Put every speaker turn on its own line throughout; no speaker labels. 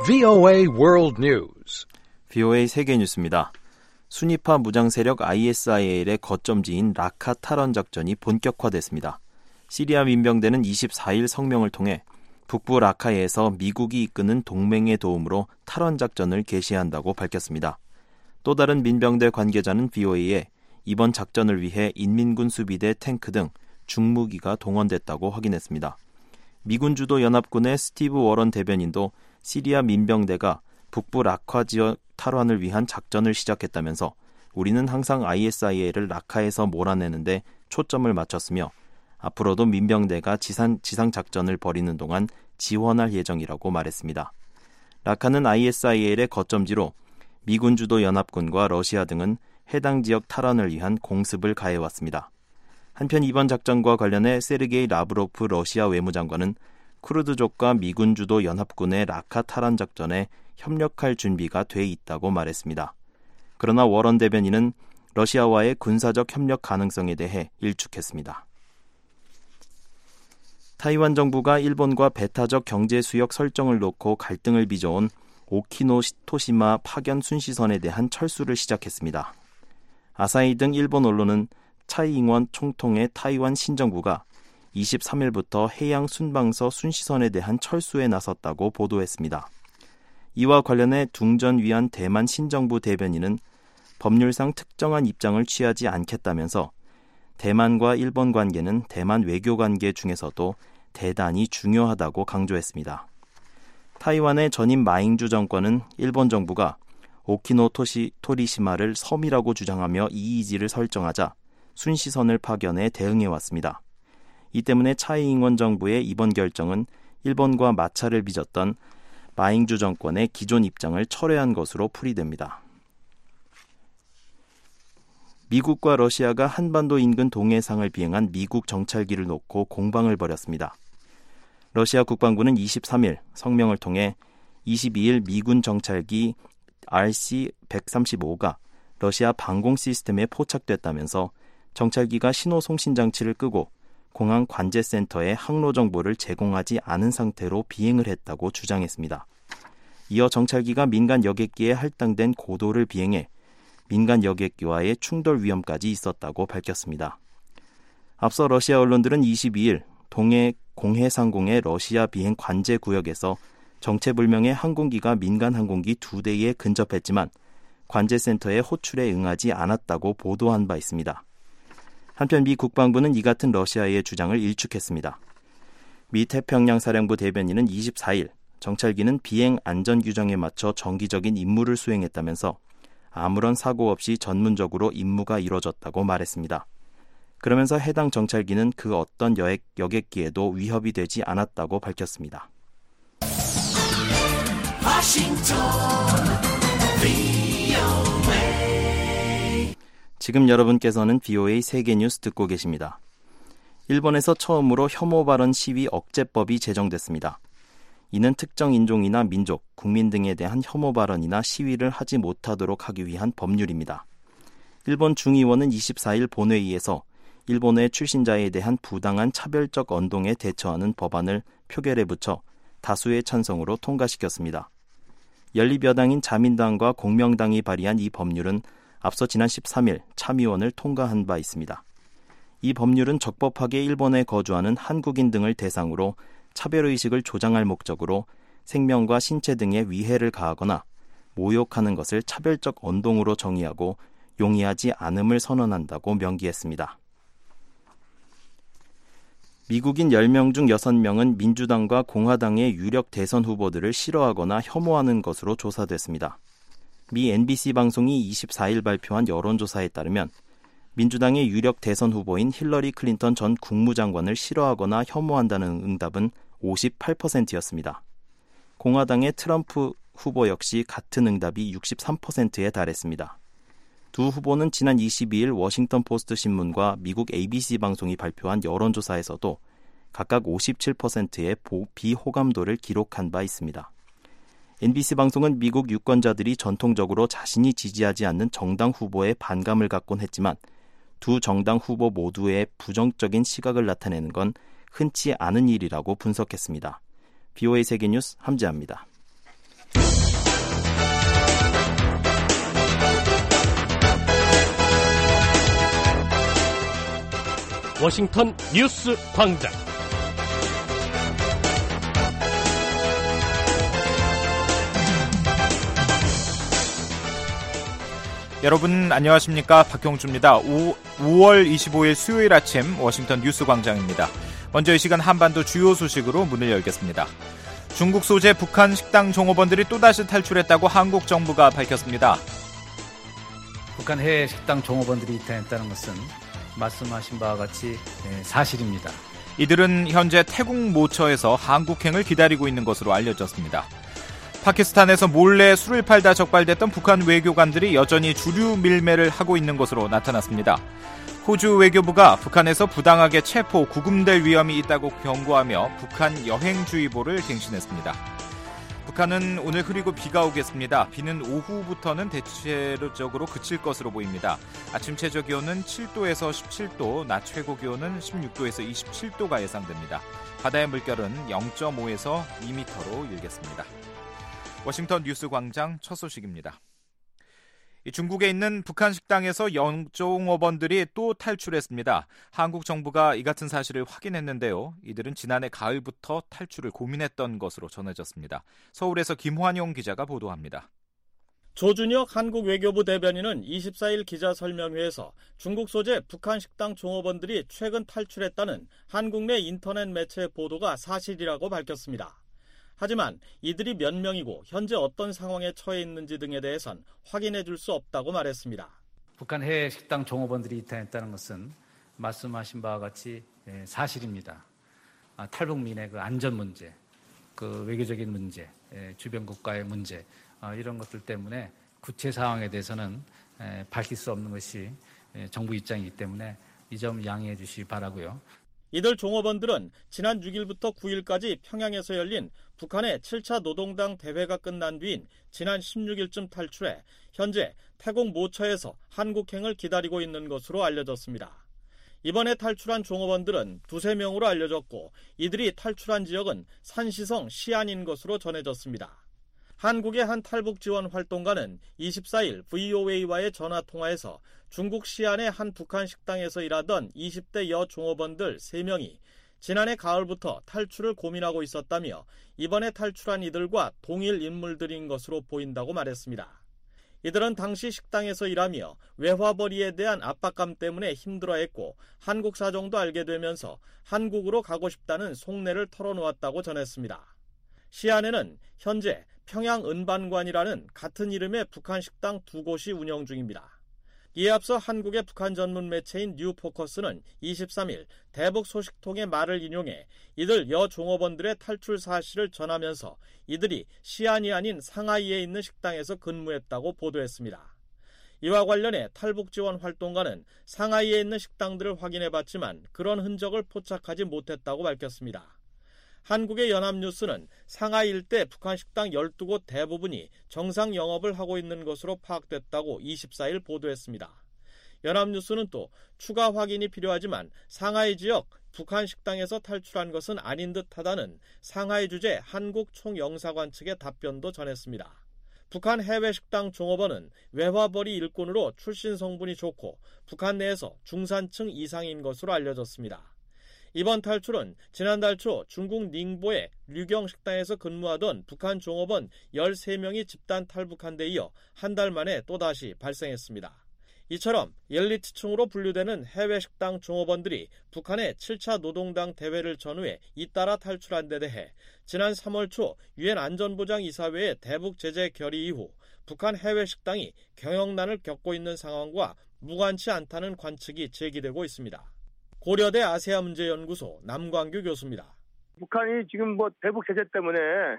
VOA World News.
VOA 세계 뉴스입니다. 순위파 무장 세력 ISIL의 거점지인 라카 탈환 작전이 본격화됐습니다. 시리아 민병대는 24일 성명을 통해 북부 라카에서 미국이 이끄는 동맹의 도움으로 탈환 작전을 개시한다고 밝혔습니다. 또 다른 민병대 관계자는 VOA에 이번 작전을 위해 인민군 수비대 탱크 등 중무기가 동원됐다고 확인했습니다. 미군 주도 연합군의 스티브 워런 대변인도 시리아 민병대가 북부 라카 지역 탈환을 위한 작전을 시작했다면서 우리는 항상 ISIL을 라카에서 몰아내는데 초점을 맞췄으며 앞으로도 민병대가 지상 작전을 벌이는 동안 지원할 예정이라고 말했습니다. 라카는 ISIL의 거점지로 미군 주도 연합군과 러시아 등은 해당 지역 탈환을 위한 공습을 가해왔습니다. 한편 이번 작전과 관련해 세르게이 라브로프 러시아 외무장관은 쿠르드족과 미군 주도 연합군의 라카 탈환 작전에 협력할 준비가 돼 있다고 말했습니다. 그러나 워런 대변인은 러시아와의 군사적 협력 가능성에 대해 일축했습니다. 타이완 정부가 일본과 배타적 경제 수역 설정을 놓고 갈등을 빚어온 오키노토시마 파견 순시선에 대한 철수를 시작했습니다. 아사히 등 일본 언론은 차이잉원 총통의 타이완 신정부가 23일부터 해양 순방서 순시선에 대한 철수에 나섰다고 보도했습니다. 이와 관련해 둥전 위안 대만 신정부 대변인은 법률상 특정한 입장을 취하지 않겠다면서 대만과 일본 관계는 대만 외교 관계 중에서도 대단히 중요하다고 강조했습니다. 타이완의 전임 마잉주 정권은 일본 정부가 오키노토리시마를 섬이라고 주장하며 이의지를 설정하자 순시선을 파견해 대응해왔습니다. 이 때문에 차이잉원 정부의 이번 결정은 일본과 마찰을 빚었던 마잉주 정권의 기존 입장을 철회한 것으로 풀이됩니다. 미국과 러시아가 한반도 인근 동해상을 비행한 미국 정찰기를 놓고 공방을 벌였습니다. 러시아 국방부는 23일 성명을 통해 22일 미군 정찰기 RC-135가 러시아 방공 시스템에 포착됐다면서 정찰기가 신호송신 장치를 끄고 공항 관제센터에 항로 정보를 제공하지 않은 상태로 비행을 했다고 주장했습니다. 이어 정찰기가 민간 여객기에 할당된 고도를 비행해 민간 여객기와의 충돌 위험까지 있었다고 밝혔습니다. 앞서 러시아 언론들은 22일 동해 공해상공의 러시아 비행 관제 구역에서 정체불명의 항공기가 민간 항공기 2대에 근접했지만 관제센터의 호출에 응하지 않았다고 보도한 바 있습니다. 한편 미 국방부는 이 같은 러시아의 주장을 일축했습니다. 미 태평양 사령부 대변인은 24일 정찰기는 비행 안전 규정에 맞춰 정기적인 임무를 수행했다면서 아무런 사고 없이 전문적으로 임무가 이루어졌다고 말했습니다. 그러면서 해당 정찰기는 그 어떤 여객기에도 위협이 되지 않았다고 밝혔습니다. 지금 여러분께서는 VOA 세계뉴스 듣고 계십니다. 일본에서 처음으로 혐오 발언 시위 억제법이 제정됐습니다. 이는 특정 인종이나 민족, 국민 등에 대한 혐오 발언이나 시위를 하지 못하도록 하기 위한 법률입니다. 일본 중의원은 24일 본회의에서 일본의 출신자에 대한 부당한 차별적 언동에 대처하는 법안을 표결에 붙여 다수의 찬성으로 통과시켰습니다. 연립여당인 자민당과 공명당이 발의한 이 법률은 앞서 지난 13일 참의원을 통과한 바 있습니다. 이 법률은 적법하게 일본에 거주하는 한국인 등을 대상으로 차별의식을 조장할 목적으로 생명과 신체 등에 위해를 가하거나 모욕하는 것을 차별적 언동으로 정의하고 용이하지 않음을 선언한다고 명기했습니다. 미국인 10명 중 6명은 민주당과 공화당의 유력 대선 후보들을 싫어하거나 혐오하는 것으로 조사됐습니다. 미 NBC 방송이 24일 발표한 여론조사에 따르면 민주당의 유력 대선 후보인 힐러리 클린턴 전 국무장관을 싫어하거나 혐오한다는 응답은 58%였습니다. 공화당의 트럼프 후보 역시 같은 응답이 63%에 달했습니다. 두 후보는 지난 22일 워싱턴 포스트 신문과 미국 ABC 방송이 발표한 여론조사에서도 각각 57%의 비호감도를 기록한 바 있습니다. NBC 방송은 미국 유권자들이 전통적으로 자신이 지지하지 않는 정당 후보에 반감을 갖곤 했지만 두 정당 후보 모두의 부정적인 시각을 나타내는 건 흔치 않은 일이라고 분석했습니다. VOA 세계뉴스 함재합니다.
워싱턴 뉴스 광장.
여러분 안녕하십니까? 박형주입니다. 5월 25일 수요일 아침 워싱턴 뉴스 광장입니다. 먼저 이 시간 한반도 주요 소식으로 문을 열겠습니다. 중국 소재 북한 식당 종업원들이 또다시 탈출했다고 한국 정부가 밝혔습니다.
북한 해외 식당 종업원들이 이탈했다는 것은 말씀하신 바와 같이 사실입니다.
이들은 현재 태국 모처에서 한국행을 기다리고 있는 것으로 알려졌습니다. 파키스탄에서 몰래 술을 팔다 적발됐던 북한 외교관들이 여전히 주류 밀매를 하고 있는 것으로 나타났습니다. 호주 외교부가 북한에서 부당하게 체포, 구금될 위험이 있다고 경고하며 북한 여행주의보를 갱신했습니다. 북한은 오늘 흐리고 비가 오겠습니다. 비는 오후부터는 대체적으로 그칠 것으로 보입니다. 아침 최저 기온은 7도에서 17도, 낮 최고 기온은 16도에서 27도가 예상됩니다. 바다의 물결은 0.5에서 2m로 일겠습니다. 워싱턴 뉴스 광장 첫 소식입니다. 중국에 있는 북한 식당에서 영종업원들이 또 탈출했습니다. 한국 정부가 이 같은 사실을 확인했는데요. 이들은 지난해 가을부터 탈출을 고민했던 것으로 전해졌습니다. 서울에서 김환용 기자가 보도합니다.
조준혁 한국 외교부 대변인은 24일 기자설명회에서 중국 소재 북한 식당 종업원들이 최근 탈출했다는 한국 내 인터넷 매체 보도가 사실이라고 밝혔습니다. 하지만 이들이 몇 명이고 현재 어떤 상황에 처해 있는지 등에 대해선 확인해 줄 수 없다고 말했습니다.
북한 해외 식당 종업원들이 이탈했다는 것은 말씀하신 바와 같이 사실입니다. 탈북민의 그 안전 문제, 그 외교적인 문제, 주변 국가의 문제, 이런 것들 때문에 구체 상황에 대해서는 밝힐 수 없는 것이 정부 입장이기 때문에 이 점 양해해 주시기 바라고요.
이들 종업원들은 지난 6일부터 9일까지 평양에서 열린 북한의 7차 노동당 대회가 끝난 뒤인 지난 16일쯤 탈출해 현재 태국 모처에서 한국행을 기다리고 있는 것으로 알려졌습니다. 이번에 탈출한 종업원들은 2-3명으로 알려졌고 이들이 탈출한 지역은 산시성 시안인 것으로 전해졌습니다. 한국의 한 탈북 지원 활동가는 24일 VOA와의 전화통화에서 중국 시안의 한 북한 식당에서 일하던 20대 여 종업원들 3명이 지난해 가을부터 탈출을 고민하고 있었다며 이번에 탈출한 이들과 동일 인물들인 것으로 보인다고 말했습니다. 이들은 당시 식당에서 일하며 외화벌이에 대한 압박감 때문에 힘들어했고 한국 사정도 알게 되면서 한국으로 가고 싶다는 속내를 털어놓았다고 전했습니다. 시안에는 현재 평양 은반관이라는 같은 이름의 북한 식당 2곳이 운영 중입니다. 이에 앞서 한국의 북한 전문 매체인 뉴포커스는 23일 대북 소식통의 말을 인용해 이들 여 종업원들의 탈출 사실을 전하면서 이들이 시안이 아닌 상하이에 있는 식당에서 근무했다고 보도했습니다. 이와 관련해 탈북 지원 활동가는 상하이에 있는 식당들을 확인해봤지만 그런 흔적을 포착하지 못했다고 밝혔습니다. 한국의 연합뉴스는 상하이 일대 북한 식당 12곳 대부분이 정상 영업을 하고 있는 것으로 파악됐다고 24일 보도했습니다. 연합뉴스는 또 추가 확인이 필요하지만 상하이 지역 북한 식당에서 탈출한 것은 아닌 듯하다는 상하이 주재 한국 총영사관 측의 답변도 전했습니다. 북한 해외 식당 종업원은 외화벌이 일꾼으로 출신 성분이 좋고 북한 내에서 중산층 이상인 것으로 알려졌습니다. 이번 탈출은 지난달 초 중국 닝보의 류경 식당에서 근무하던 북한 종업원 13명이 집단 탈북한 데 이어 한 달 만에 또다시 발생했습니다. 이처럼 엘리트층으로 분류되는 해외 식당 종업원들이 북한의 7차 노동당 대회를 전후해 잇따라 탈출한 데 대해 지난 3월 초 유엔 안전보장이사회의 대북 제재 결의 이후 북한 해외 식당이 경영난을 겪고 있는 상황과 무관치 않다는 관측이 제기되고 있습니다. 고려대 아세아문제연구소 남광규 교수입니다.
북한이 지금 대북 제재 때문에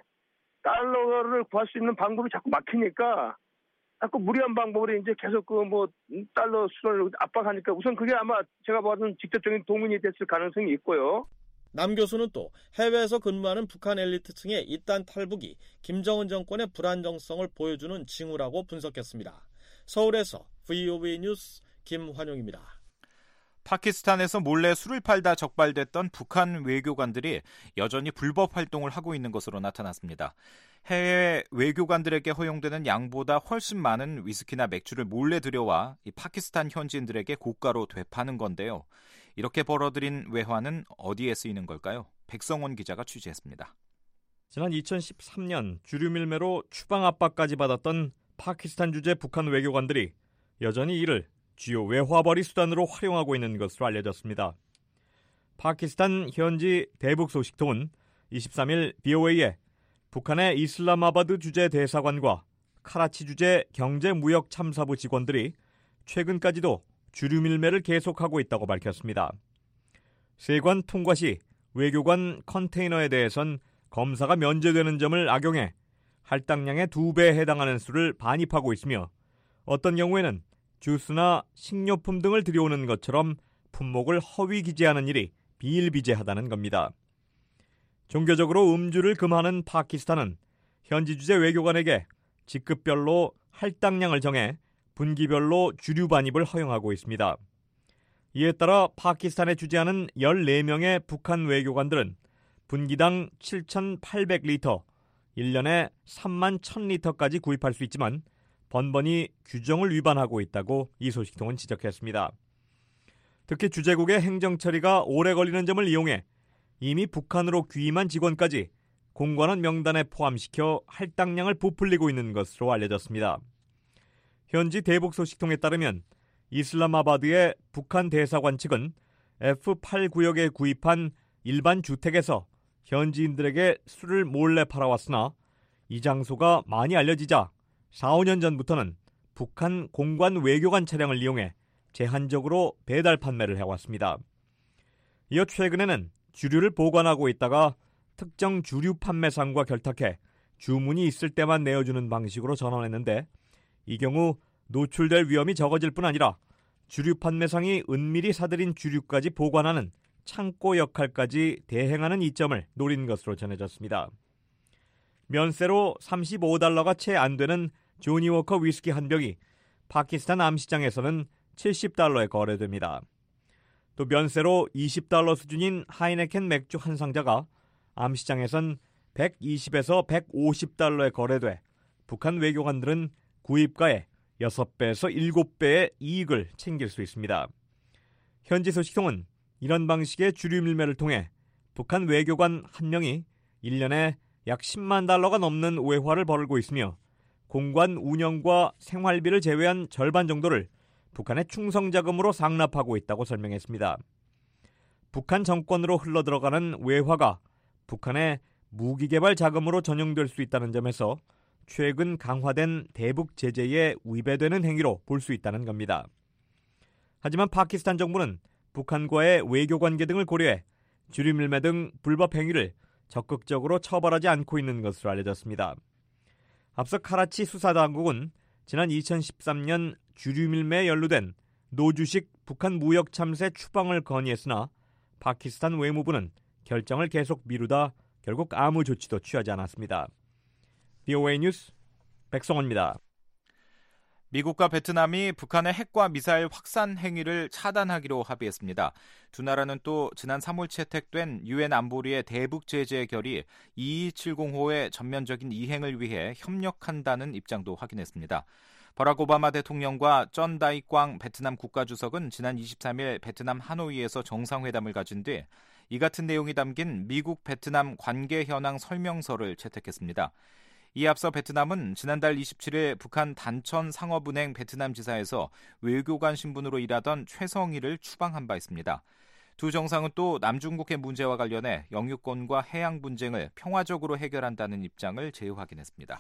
달러를 구할 수 있는 방법이 자꾸 막히니까 자꾸 무리한 방법으로 이제 계속 달러 수준을 압박하니까 우선 그게 아마 제가 봐서는 직접적인 동인이 됐을 가능성이 있고요.
남 교수는 또 해외에서 근무하는 북한 엘리트층의 이딴 탈북이 김정은 정권의 불안정성을 보여주는 징후라고 분석했습니다. 서울에서 VOA 뉴스 김환용입니다.
파키스탄에서 몰래 술을 팔다 적발됐던 북한 외교관들이 여전히 불법 활동을 하고 있는 것으로 나타났습니다. 해외 외교관들에게 허용되는 양보다 훨씬 많은 위스키나 맥주를 몰래 들여와 이 파키스탄 현지인들에게 고가로 되파는 건데요. 이렇게 벌어들인 외화는 어디에 쓰이는 걸까요? 백성원 기자가 취재했습니다.
지난 2013년 주류 밀매로 추방 압박까지 받았던 파키스탄 주재 북한 외교관들이 여전히 이를 주요 외화벌이 수단으로 활용하고 있는 것으로 알려졌습니다. 파키스탄 현지 대북 소식통은 23일 BOA에 북한의 이슬라마바드 주재 대사관과 카라치 주재 경제무역참사부 직원들이 최근까지도 주류 밀매를 계속하고 있다고 밝혔습니다. 세관 통과 시 외교관 컨테이너에 대해선 검사가 면제되는 점을 악용해 할당량의 2배에 해당하는 수를 반입하고 있으며 어떤 경우에는 주스나 식료품 등을 들여오는 것처럼 품목을 허위 기재하는 일이 비일비재하다는 겁니다. 종교적으로 음주를 금하는 파키스탄은 현지 주재 외교관에게 직급별로 할당량을 정해 분기별로 주류 반입을 허용하고 있습니다. 이에 따라 파키스탄에 주재하는 14명의 북한 외교관들은 분기당 7,800리터, 1년에 3만 1,000리터까지 구입할 수 있지만 번번이 규정을 위반하고 있다고 이 소식통은 지적했습니다. 특히 주재국의 행정처리가 오래 걸리는 점을 이용해 이미 북한으로 귀임한 직원까지 공관원 명단에 포함시켜 할당량을 부풀리고 있는 것으로 알려졌습니다. 현지 대북 소식통에 따르면 이슬라마바드의 북한 대사관 측은 F8 구역에 구입한 일반 주택에서 현지인들에게 술을 몰래 팔아왔으나 이 장소가 많이 알려지자 4, 5년 전부터는 북한 공관 외교관 차량을 이용해 제한적으로 배달 판매를 해왔습니다. 이어 최근에는 주류를 보관하고 있다가 특정 주류 판매상과 결탁해 주문이 있을 때만 내어주는 방식으로 전환했는데 이 경우 노출될 위험이 적어질 뿐 아니라 주류 판매상이 은밀히 사들인 주류까지 보관하는 창고 역할까지 대행하는 이점을 노린 것으로 전해졌습니다. 면세로 $35가 채 안 되는 조니워커 위스키 한 병이 파키스탄 암시장에서는 $70에 거래됩니다. 또 면세로 $20 수준인 하이네켄 맥주 한 상자가 암시장에선 $120에서 $150에 거래돼 북한 외교관들은 구입가의 6배에서 7배의 이익을 챙길 수 있습니다. 현지 소식통은 이런 방식의 주류 밀매를 통해 북한 외교관 한 명이 1년에 약 $10만 넘는 외화를 벌고 있으며 공관 운영과 생활비를 제외한 절반 정도를 북한의 충성자금으로 상납하고 있다고 설명했습니다. 북한 정권으로 흘러들어가는 외화가 북한의 무기개발 자금으로 전용될 수 있다는 점에서 최근 강화된 대북 제재에 위배되는 행위로 볼 수 있다는 겁니다. 하지만 파키스탄 정부는 북한과의 외교 관계 등을 고려해 주류 밀매 등 불법 행위를 적극적으로 처벌하지 않고 있는 것으로 알려졌습니다. 앞서 카라치 수사당국은 지난 2013년 주류 밀매에 연루된 노주식 북한 무역 참새 추방을 건의했으나 파키스탄 외무부는 결정을 계속 미루다 결국 아무 조치도 취하지 않았습니다. BOA 뉴스 백성원입니다.
미국과 베트남이 북한의 핵과 미사일 확산 행위를 차단하기로 합의했습니다. 두 나라는 또 지난 3월 채택된 유엔 안보리의 대북 제재 결의 2270호의 전면적인 이행을 위해 협력한다는 입장도 확인했습니다. 버락 오바마 대통령과 전 다이꽝 베트남 국가주석은 지난 23일 베트남 하노이에서 정상회담을 가진 뒤 이 같은 내용이 담긴 미국 베트남 관계 현황 설명서를 채택했습니다. 이에 앞서 베트남은 지난달 27일 북한 단천 상업은행 베트남 지사에서 외교관 신분으로 일하던 최성희를 추방한 바 있습니다. 두 정상은 또 남중국해 문제와 관련해 영유권과 해양 분쟁을 평화적으로 해결한다는 입장을 재확인했습니다.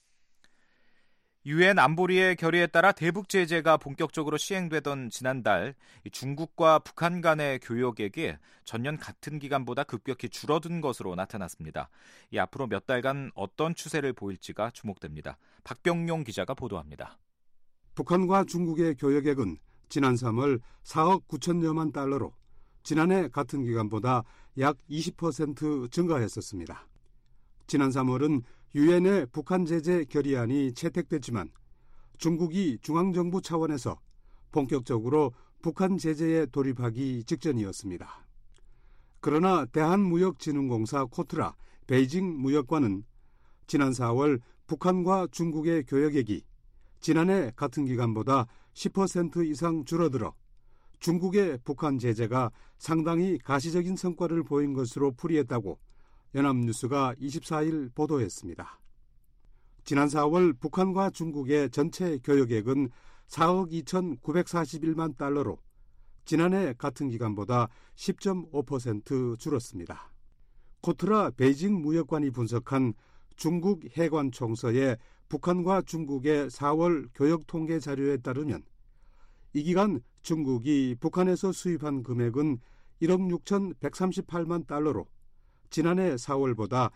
유엔 안보리의 결의에 따라 대북 제재가 본격적으로 시행되던 지난달 중국과 북한 간의 교역액이 전년 같은 기간보다 급격히 줄어든 것으로 나타났습니다. 앞으로 몇 달간 어떤 추세를 보일지가 주목됩니다. 박병용 기자가 보도합니다.
북한과 중국의 교역액은 지난 3월 4억 9천여만 달러로 지난해 같은 기간보다 약 20% 증가했었습니다. 지난 3월은 유엔의 북한 제재 결의안이 채택됐지만 중국이 중앙정부 차원에서 본격적으로 북한 제재에 돌입하기 직전이었습니다. 그러나 대한무역진흥공사 코트라 베이징 무역관은 지난 4월 북한과 중국의 교역액이 지난해 같은 기간보다 10% 이상 줄어들어 중국의 북한 제재가 상당히 가시적인 성과를 보인 것으로 풀이했다고 연합뉴스가 24일 보도했습니다. 지난 4월 북한과 중국의 전체 교역액은 4억 2,941만 달러로 지난해 같은 기간보다 10.5% 줄었습니다. 코트라 베이징 무역관이 분석한 중국 해관총서의 북한과 중국의 4월 교역 통계 자료에 따르면 이 기간 중국이 북한에서 수입한 금액은 1억 6,138만 달러로 지난해 4월보다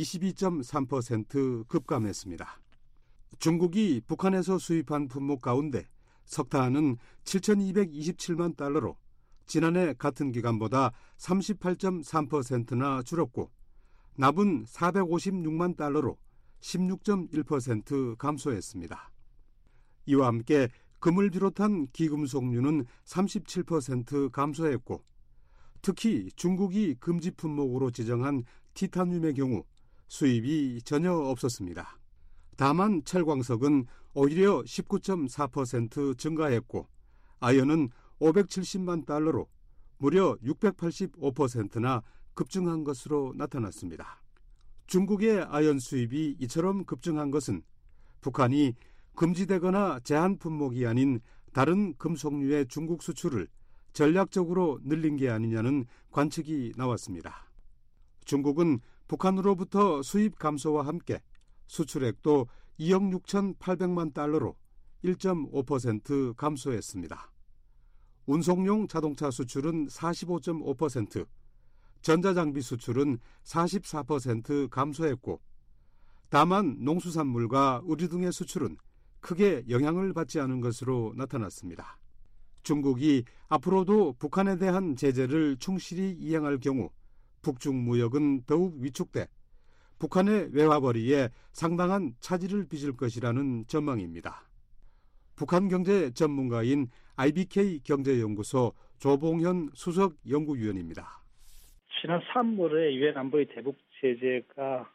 22.3% 급감했습니다. 중국이 북한에서 수입한 품목 가운데 석탄은 7,227만 달러로 지난해 같은 기간보다 38.3%나 줄었고 납은 456만 달러로 16.1% 감소했습니다. 이와 함께 금을 비롯한 기금속류는 37% 감소했고 특히 중국이 금지 품목으로 지정한 티타늄의 경우 수입이 전혀 없었습니다. 다만 철광석은 오히려 19.4% 증가했고 아연은 570만 달러로 무려 685%나 급증한 것으로 나타났습니다. 중국의 아연 수입이 이처럼 급증한 것은 북한이 금지되거나 제한 품목이 아닌 다른 금속류의 중국 수출을 전략적으로 늘린 게 아니냐는 관측이 나왔습니다. 중국은 북한으로부터 수입 감소와 함께 수출액도 2억 6,800만 달러로 1.5% 감소했습니다. 운송용 자동차 수출은 45.5%, 전자장비 수출은 44% 감소했고 다만 농수산물과 의류 등의 수출은 크게 영향을 받지 않은 것으로 나타났습니다. 중국이 앞으로도 북한에 대한 제재를 충실히 이행할 경우 북중 무역은 더욱 위축돼 북한의 외화벌이에 상당한 차질을 빚을 것이라는 전망입니다. 북한 경제 전문가인 IBK 경제연구소 조봉현 수석 연구위원입니다.
지난 3월에 유엔 안보리 대북 제재가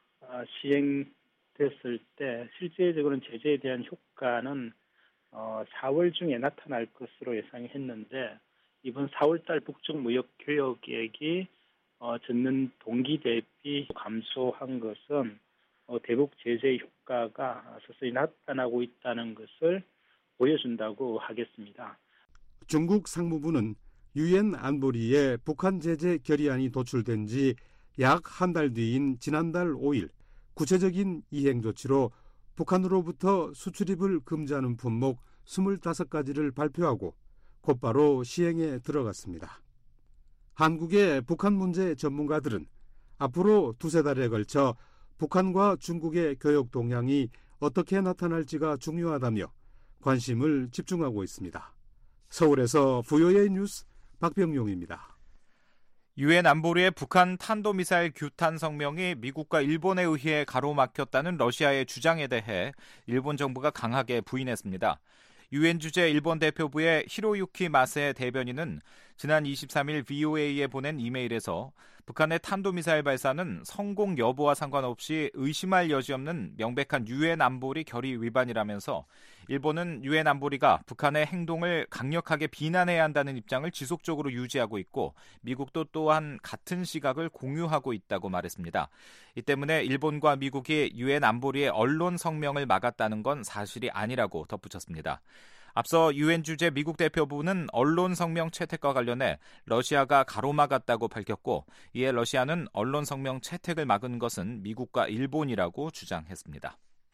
시행됐을 때 실제적으로는 제재에 대한 효과는 4월 중에 나타날 것으로 예상했는데 이번 4월달 북중 무역 교역액이 전년 동기 대비 감소한 것은 대북 제재 효과가 서서히 나타나고 있다는 것을 보여준다고 하겠습니다.
중국 상무부는 유엔 안보리에 북한 제재 결의안이 도출된 지 약 한 달 뒤인 지난달 5일 구체적인 이행 조치로 북한으로부터 수출입을 금지하는 품목 25가지를 발표하고 곧바로 시행에 들어갔습니다. 한국의 북한 문제 전문가들은 앞으로 두세 달에 걸쳐 북한과 중국의 교역 동향이 어떻게 나타날지가 중요하다며 관심을 집중하고 있습니다. 서울에서 VOA 뉴스 박병용입니다.
유엔 안보리의 북한 탄도미사일 규탄 성명이 미국과 일본에 의해 가로막혔다는 러시아의 주장에 대해 일본 정부가 강하게 부인했습니다. 유엔 주재 일본 대표부의 히로유키 마세 대변인은 지난 23일 VOA에 보낸 이메일에서 북한의 탄도미사일 발사는 성공 여부와 상관없이 의심할 여지 없는 명백한 유엔 안보리 결의 위반이라면서 일본은 유엔 안보리가 북한의 행동을 강력하게 비난해야 한다는 입장을 지속적으로 유지하고 있고 미국도 또한 같은 시각을 공유하고 있다고 말했습니다. 이 때문에 일본과 미국이 유엔 안보리의 언론 성명을 막았다는 건 사실이 아니라고 덧붙였습니다. 앞서 유엔 주재 미국 대표부는 언론 성명 채택과 관련해 러시아가 가로막았다고 밝혔고 이에 러시아는 언론 성명 채택을 막은 것은 미국과 일본이라고 주장했습니다.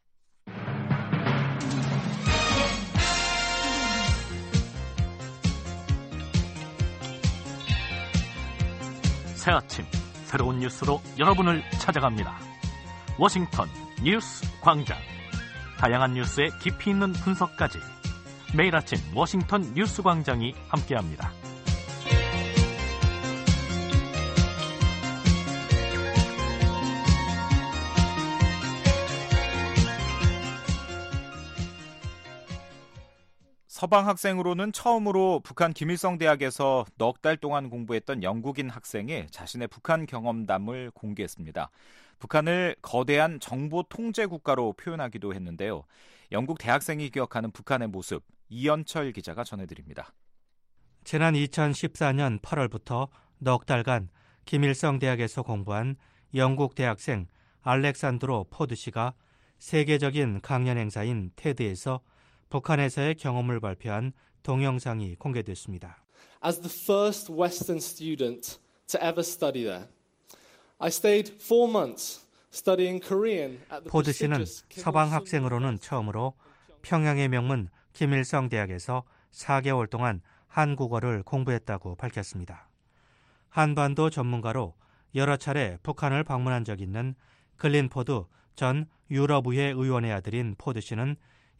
새 아침 새로운 뉴스로 여러분을 찾아갑니다. 워싱턴 뉴스 광장. 다양한 뉴스의 깊이 있는 분석까지 매일 아침 워싱턴 뉴스 광장이 함께합니다.
서방 학생으로는 처음으로 북한 김일성 대학에서 넉 달 동안 공부했던 영국인 학생이 자신의 북한 경험담을 공개했습니다. 북한을 거대한 정보 통제 국가로 표현하기도 했는데요. 영국 대학생이 기억하는 북한의 모습, 이연철 기자가 전해드립니다.
지난 2014년 8월부터 넉 달간 김일성 대학에서 공부한 영국 대학생 알렉산드로 포드 씨가 세계적인 강연 행사인 테드에서 북한에서의 경험을 발표한 동영상이 공개됐습니다.
As the first Western student to ever study there, I stayed 4 months studying Korean at the
포드 씨는
prestigious
서방 학생으로는 처음으로 평양의 명문 김일성 대학에서 4개월 동안 한국어를 공부했다고 밝혔습니다. 한반도 전문가로 여러 차례 북한을 방문한 적이 있는 글린 포드 전 유럽의회 의원의 아들인 포드 씨는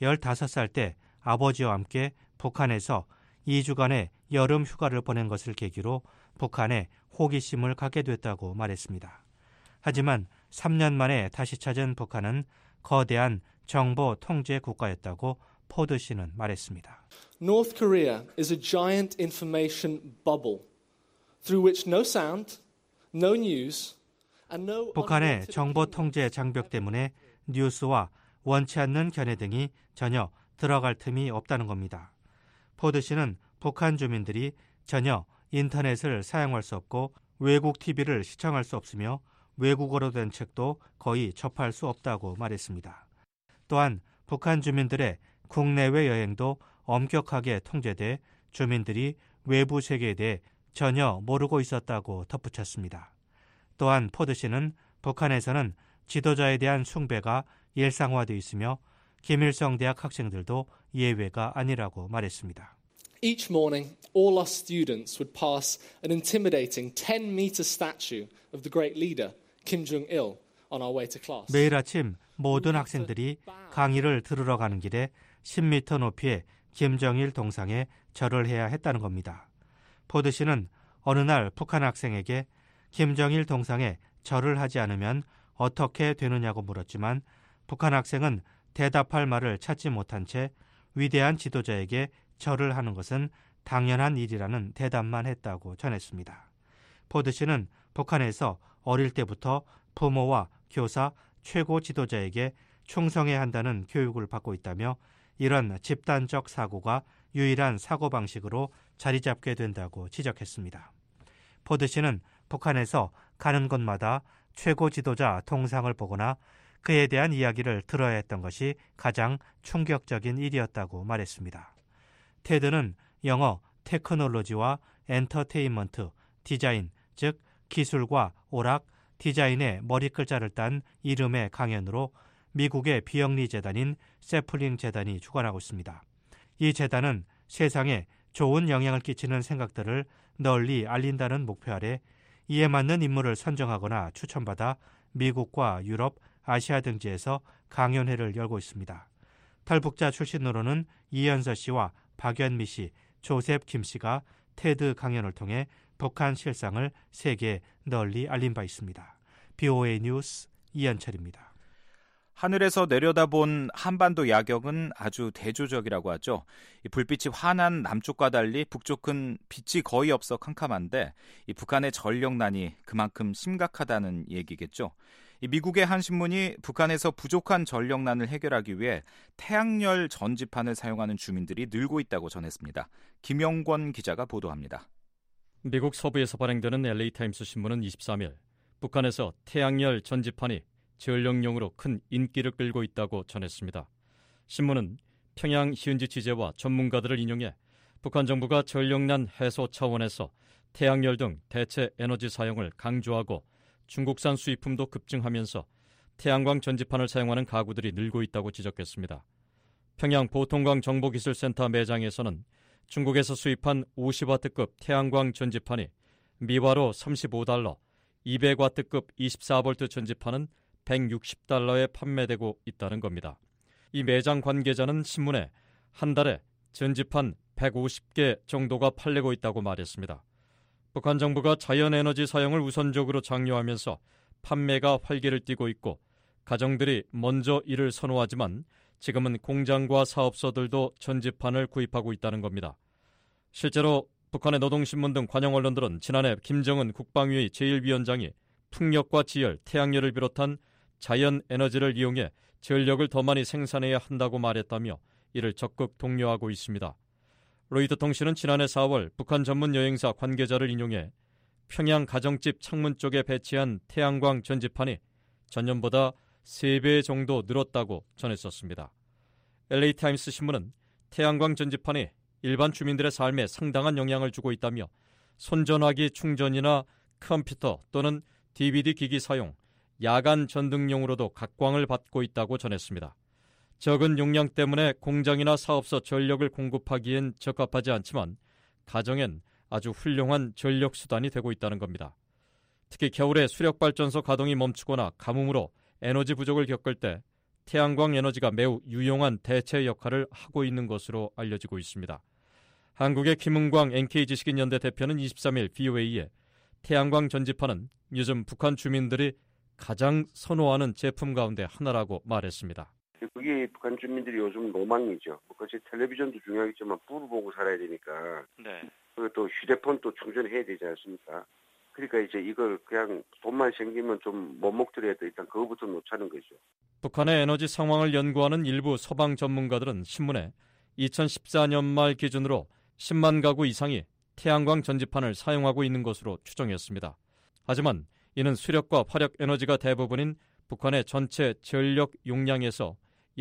15살 때 아버지와 함께 북한에서 2주간의 여름 휴가를 보낸 것을 계기로 북한에 호기심을 갖게 됐다고 말했습니다. 하지만 3년 만에 다시 찾은 북한은 거대한 정보 통제 국가였다고 포드 씨는 말했습니다.
North Korea is a giant information bubble through which no sound, no news, and no
북한의 정보 통제 장벽 때문에 뉴스와 원치 않는 견해 등이 전혀 들어갈 틈이 없다는 겁니다. 포드 씨는 북한 주민들이 전혀 인터넷을 사용할 수 없고 외국 TV를 시청할 수 없으며 외국어로 된 책도 거의 접할 수 없다고 말했습니다. 또한 북한 주민들의 국내외 여행도 엄격하게 통제돼 주민들이 외부 세계에 대해 전혀 모르고 있었다고 덧붙였습니다. 또한 포드 씨는 북한에서는 지도자에 대한 숭배가 일상화되어 있으며 김일성 대학 학생들도 예외가 아니라고 말했습니다.
Each morning, all our students would pass an intimidating 10-meter statue of the great leader, Kim Jong-il, on our way to class.
매일 아침 모든 학생들이 강의를 들으러 가는 길에 10m 높이의 김정일 동상에 절을 해야 했다는 겁니다. 포드 씨는 어느 날 북한 학생에게 김정일 동상에 절을 하지 않으면 어떻게 되느냐고 물었지만 북한 학생은 대답할 말을 찾지 못한 채 위대한 지도자에게 절을 하는 것은 당연한 일이라는 대답만 했다고 전했습니다. 포드 씨는 북한에서 어릴 때부터 부모와 교사, 최고 지도자에게 충성해야 한다는 교육을 받고 있다며 이런 집단적 사고가 유일한 사고방식으로 자리 잡게 된다고 지적했습니다. 포드 씨는 북한에서 가는 곳마다 최고 지도자 동상을 보거나 그에 대한 이야기를 들어야 했던 것이 가장 충격적인 일이었다고 말했습니다. 테드는 영어, 테크놀로지와 엔터테인먼트, 디자인, 즉 기술과 오락, 디자인의 머리글자를 딴 이름의 강연으로 미국의 비영리 재단인 세플링 재단이 주관하고 있습니다. 이 재단은 세상에 좋은 영향을 끼치는 생각들을 널리 알린다는 목표 아래 이에 맞는 인물을 선정하거나 추천받아 미국과 유럽, 아시아 등지에서 강연회를 열고 있습니다. 탈북자 출신으로는 이현서 씨와 박연미 씨, 조셉 김 씨가 테드 강연을 통해 북한 실상을 세계에 널리 알린 바 있습니다. BOA 뉴스 이현철입니다.
하늘에서 내려다본 한반도 야경은 아주 대조적이라고 하죠. 이 불빛이 환한 남쪽과 달리 북쪽은 빛이 거의 없어 캄캄한데 이 북한의 전력난이 그만큼 심각하다는 얘기겠죠. 이 미국의 한 신문이 북한에서 부족한 전력난을 해결하기 위해 태양열 전지판을 사용하는 주민들이 늘고 있다고 전했습니다. 김영권 기자가 보도합니다.
미국 서부에서 발행되는 LA타임스 신문은 23일 북한에서 태양열 전지판이 전력용으로 큰 인기를 끌고 있다고 전했습니다. 신문은 평양 현지 취재와 전문가들을 인용해 북한 정부가 전력난 해소 차원에서 태양열 등 대체 에너지 사용을 강조하고 중국산 수입품도 급증하면서 태양광 전지판을 사용하는 가구들이 늘고 있다고 지적했습니다. 평양 보통광 정보기술센터 매장에서는 중국에서 수입한 50와트급 태양광 전지판이 미화로 $35, 200와트급 24V 전지판은 $160에 판매되고 있다는 겁니다. 이 매장 관계자는 신문에 한 달에 전지판 150개 정도가 팔리고 있다고 말했습니다. 북한 정부가 자연에너지 사용을 우선적으로 장려하면서 판매가 활기를 띠고 있고 가정들이 먼저 이를 선호하지만 지금은 공장과 사업소들도 전지판을 구입하고 있다는 겁니다. 실제로 북한의 노동신문 등 관영 언론들은 지난해 김정은 국방위 제1위원장이 풍력과 지열, 태양열을 비롯한 자연에너지를 이용해 전력을 더 많이 생산해야 한다고 말했다며 이를 적극 독려하고 있습니다. 로이터 통신은 지난해 4월 북한 전문 여행사 관계자를 인용해 평양 가정집 창문 쪽에 배치한 태양광 전지판이 전년보다 3배 정도 늘었다고 전했었습니다. LA타임스 신문은 태양광 전지판이 일반 주민들의 삶에 상당한 영향을 주고 있다며 손전화기 충전이나 컴퓨터 또는 DVD 기기 사용, 야간 전등용으로도 각광을 받고 있다고 전했습니다. 적은 용량 때문에 공장이나 사업소 전력을 공급하기엔 적합하지 않지만 가정엔 아주 훌륭한 전력 수단이 되고 있다는 겁니다. 특히 겨울에 수력발전소 가동이 멈추거나 가뭄으로 에너지 부족을 겪을 때 태양광 에너지가 매우 유용한 대체 역할을 하고 있는 것으로 알려지고 있습니다. 한국의 김은광 NK지식인연대 대표는 23일 VOA에 태양광 전지판은 요즘 북한 주민들이 가장 선호하는 제품 가운데 하나라고 말했습니다.
그게 북한 주민들이 요즘 로망이죠. 그것이 텔레비전도 중요하겠지만 불을 보고 살아야 되니까. 네. 그리고 또 휴대폰 또 충전해야 되지 않습니까? 그러니까 이제 이걸 그냥 돈만 생기면 좀 못 먹더라도 일단 그거부터 놓자는 거죠.
북한의 에너지 상황을 연구하는 일부 서방 전문가들은 신문에 2014년 말 기준으로 10만 가구 이상이 태양광 전지판을 사용하고 있는 것으로 추정했습니다. 하지만 이는 수력과 화력 에너지가 대부분인 북한의 전체 전력 용량에서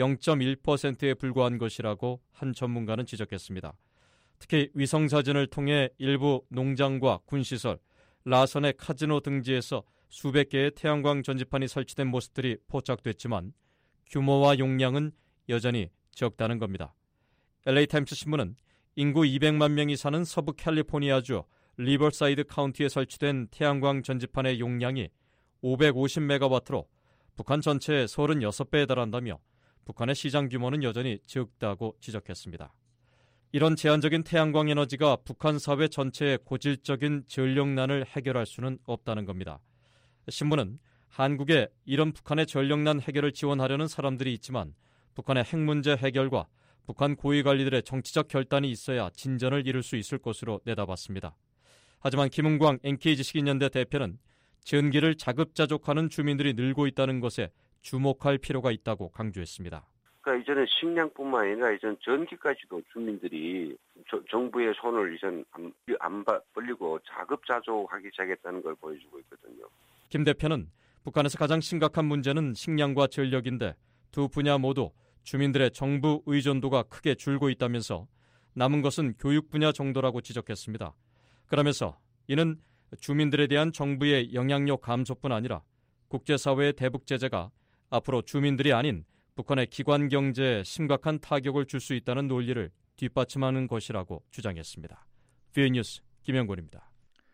0.1%에 불과한 것이라고 한 전문가는 지적했습니다. 특히 위성사진을 통해 일부 농장과 군시설, 라선의 카지노 등지에서 수백 개의 태양광 전지판이 설치된 모습들이 포착됐지만 규모와 용량은 여전히 적다는 겁니다. LA타임스 신문은 인구 200만 명이 사는 서부 캘리포니아주 리버사이드 카운티에 설치된 태양광 전지판의 용량이 550메가와트로 북한 전체의 36배에 달한다며 북한의 시장 규모는 여전히 적다고 지적했습니다. 이런 제한적인 태양광 에너지가 북한 사회 전체의 고질적인 전력난을 해결할 수는 없다는 겁니다. 신문은 한국에 이런 북한의 전력난 해결을 지원하려는 사람들이 있지만 북한의 핵 문제 해결과 북한 고위관리들의 정치적 결단이 있어야 진전을 이룰 수 있을 것으로 내다봤습니다. 하지만 김은광 NK지식인연대 대표는 전기를 자급자족하는 주민들이 늘고 있다는 것에 주목할 필요가 있다고 강조했습니다.
그러니까 이제는 식량뿐만 아니라 이제는 전기까지도 주민들이 정부의 손을 이젠 안 벌리고 자급자족하기 시작했다는 걸 보여주고 있거든요.
김 대표는 북한에서 가장 심각한 문제는 식량과 전력인데 두 분야 모두 주민들의 정부 의존도가 크게 줄고 있다면서 남은 것은 교육 분야 정도라고 지적했습니다. 그러면서 이는 주민들에 대한 정부의 영향력 감소뿐 아니라 국제사회의 대북 제재가 앞으로 주민들이 아닌 북한의 기관 경제에 심각한 타격을 줄 수 있다는 논리를 뒷받침하는 것이라고 주장했습니다. VOA 뉴스 김영곤입니다.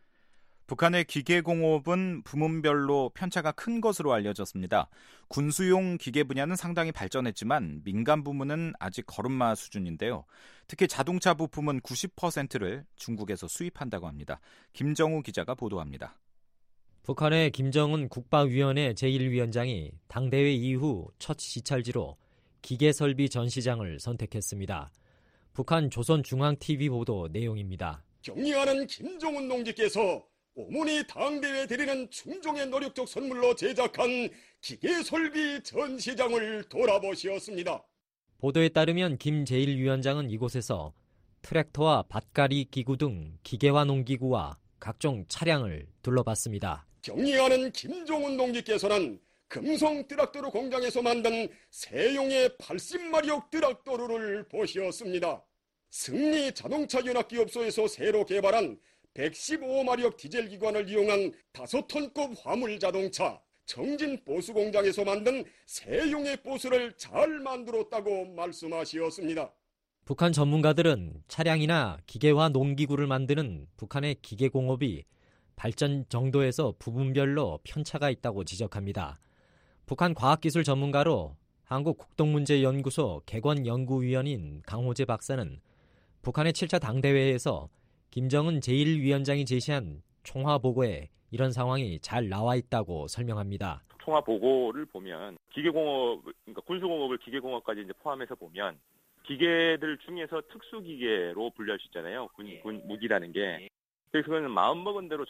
북한의 기계공업은 부문별로 편차가 큰 것으로 알려졌습니다. 군수용 기계 분야는 상당히 발전했지만 민간 부문은 아직 걸음마 수준인데요. 특히 자동차 부품은 90%를 중국에서 수입한다고 합니다. 김정우 기자가 보도합니다.
북한의 김정은 국방위원회 제1위원장이 당대회 이후 첫 시찰지로 기계설비 전시장을 선택했습니다. 북한 조선중앙TV 보도 내용입니다.
경의하는 김정은 동지께서 오문이 당대회에 드리는 충종의 노력적 선물로 제작한 기계설비 전시장을 돌아보시었습니다.
보도에 따르면 김 제1위원장은 이곳에서 트랙터와 밭갈이 기구 등 기계화 농기구와 각종 차량을 둘러봤습니다.
경의하는 김정은 동지께서는 금성 트락토르 공장에서 만든 세용의 80마력 트락토르를 보시었습니다. 승리 자동차 연합기업소에서 새로 개발한 115마력 디젤 기관을 이용한 5톤급 화물 자동차, 정진 보수 공장에서 만든 세용의 보수를 잘 만들었다고 말씀하시었습니다.
북한 전문가들은 차량이나 기계화 농기구를 만드는 북한의 기계공업이 발전 정도에서 부분별로 편차가 있다고 지적합니다. 북한 과학기술 전문가로 한국국동문제연구소 개관연구위원인 강호재 박사는 북한의 7차 당대회에서 김정은 제1위원장이 제시한 총화보고에 이런 상황이 잘 나와 있다고 설명합니다.
총화보고를 보면 기계공업, 그러니까 군수공업을 기계공업까지 이제 포함해서 보면 기계들 중에서 특수기계로 분류할 수 있잖아요. 군 무기라는 게. 그래서 그거는 마음먹은 대로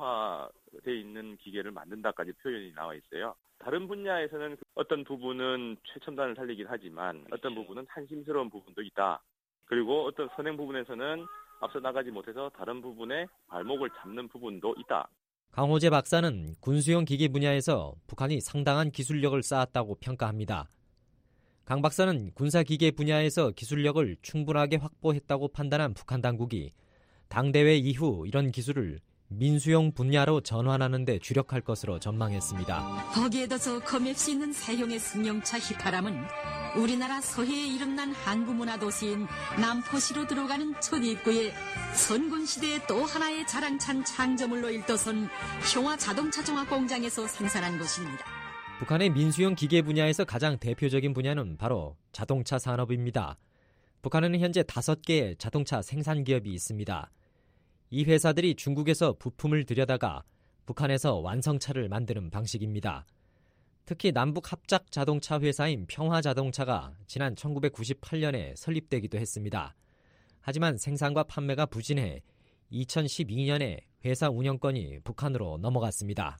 자동화되어 있는 기계를 만든다까지 표현이 나와 있어요. 다른 분야에서는 어떤 부분은 최첨단을 살리긴 하지만 어떤 부분은 한심스러운 부분도 있다. 그리고 어떤 선행 부분에서는 앞서 나가지 못해서 다른 부분에 발목을 잡는 부분도 있다.
강호재 박사는 군수용 기계 분야에서 북한이 상당한 기술력을 쌓았다고 평가합니다. 강 박사는 군사기계 분야에서 기술력을 충분하게 확보했다고 판단한 북한 당국이 당대회 이후 이런 기술을 민수용 분야로 전환하는 데 주력할 것으로 전망했습니다.
거기에 더서 검앱시 있는 세형의 승용차 휘파람은 우리나라 서해에 이름난 항구문화 도시인 남포시로 들어가는 첫 입구에 선군시대의 또 하나의 자랑찬 창조물로 일떠선 형화 자동차 종합 공장에서 생산한 것입니다.
북한의 민수용 기계 분야에서 가장 대표적인 분야는 바로 자동차 산업입니다. 북한에는 현재 5개의 자동차 생산 기업이 있습니다. 이 회사들이 중국에서 부품을 들여다가 북한에서 완성차를 만드는 방식입니다. 특히 남북 합작 자동차 회사인 평화자동차가 지난 1998년에 설립되기도 했습니다. 하지만 생산과 판매가 부진해 2012년에 회사 운영권이 북한으로 넘어갔습니다.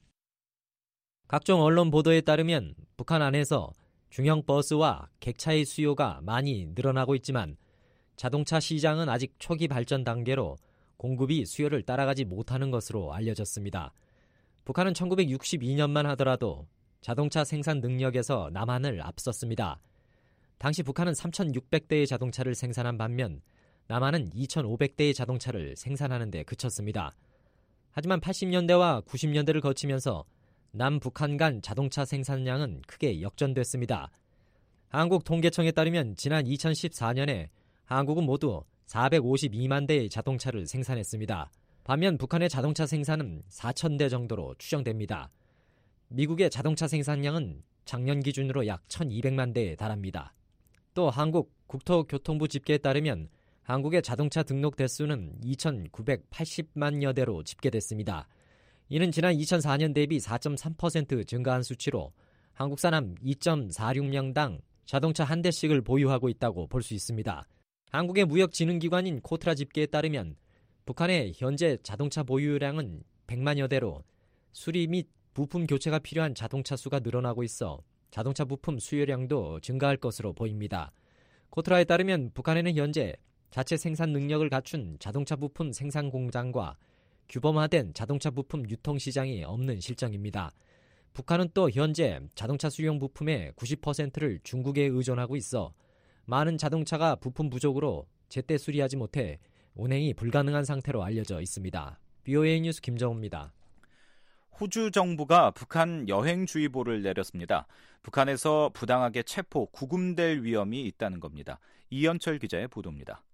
각종 언론 보도에 따르면 북한 안에서 중형 버스와 객차의 수요가 많이 늘어나고 있지만 자동차 시장은 아직 초기 발전 단계로 공급이 수요를 따라가지 못하는 것으로 알려졌습니다. 북한은 1962년만 하더라도 자동차 생산 능력에서 남한을 앞섰습니다. 당시 북한은 3,600대의 자동차를 생산한 반면 남한은 2,500대의 자동차를 생산하는 데 그쳤습니다. 하지만 80년대와 90년대를 거치면서 남북한 간 자동차 생산량은 크게 역전됐습니다. 한국통계청에 따르면 지난 2014년에 한국은 모두 452만 대의 자동차를 생산했습니다. 반면 북한의 자동차 생산은 4,000대 정도로 추정됩니다. 미국의 자동차 생산량은 작년 기준으로 약 1,200만 대에 달합니다. 또 한국 국토교통부 집계에 따르면 한국의 자동차 등록 대수는 2,980만여 대로 집계됐습니다. 이는 지난 2004년 대비 4.3% 증가한 수치로 한국 사람 2.46명당 자동차 한 대씩을 보유하고 있다고 볼 수 있습니다. 한국의 무역진흥기관인 코트라 집계에 따르면 북한의 현재 자동차 보유량은 100만여 대로 수리 및 부품 교체가 필요한 자동차 수가 늘어나고 있어 자동차 부품 수요량도 증가할 것으로 보입니다. 코트라에 따르면 북한에는 현재 자체 생산 능력을 갖춘 자동차 부품 생산 공장과 규범화된 자동차 부품 유통 시장이 없는 실정입니다. 북한은 또 현재 자동차 수용 부품의 90%를 중국에 의존하고 있어 많은 자동차가 부품 부족으로 제때 수리하지 못해 운행이 불가능한 상태로 알려져 있습니다. BOA 뉴스 김정우입니다.
호주 정부가 북한 여행주의보를 내렸습니다. 북한에서 부당하게 체포, 구금될 위험이 있다는 겁니다. 이현철 기자의 보도입니다.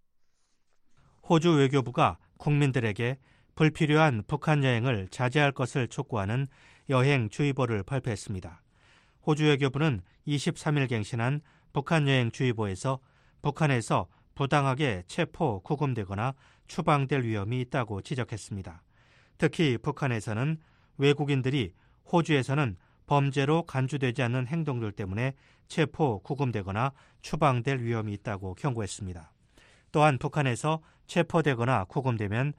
호주 외교부가 국민들에게 불필요한 북한 여행을 자제할 것을 촉구하는 여행주의보를 발표했습니다. 호주 외교부는 23일 갱신한 북한 여행주의보에서 북한에서 부당하게 체포, 구금되거나 추방될 위험이 있다고 지적했습니다. 특히 북한에서는 외국인들이 호주에서는 범죄로 간주되지 않는 행동들 때문에 체포, 구금되거나 추방될 위험이 있다고 경고했습니다. 또한 북한에서 체포되거나 구금되면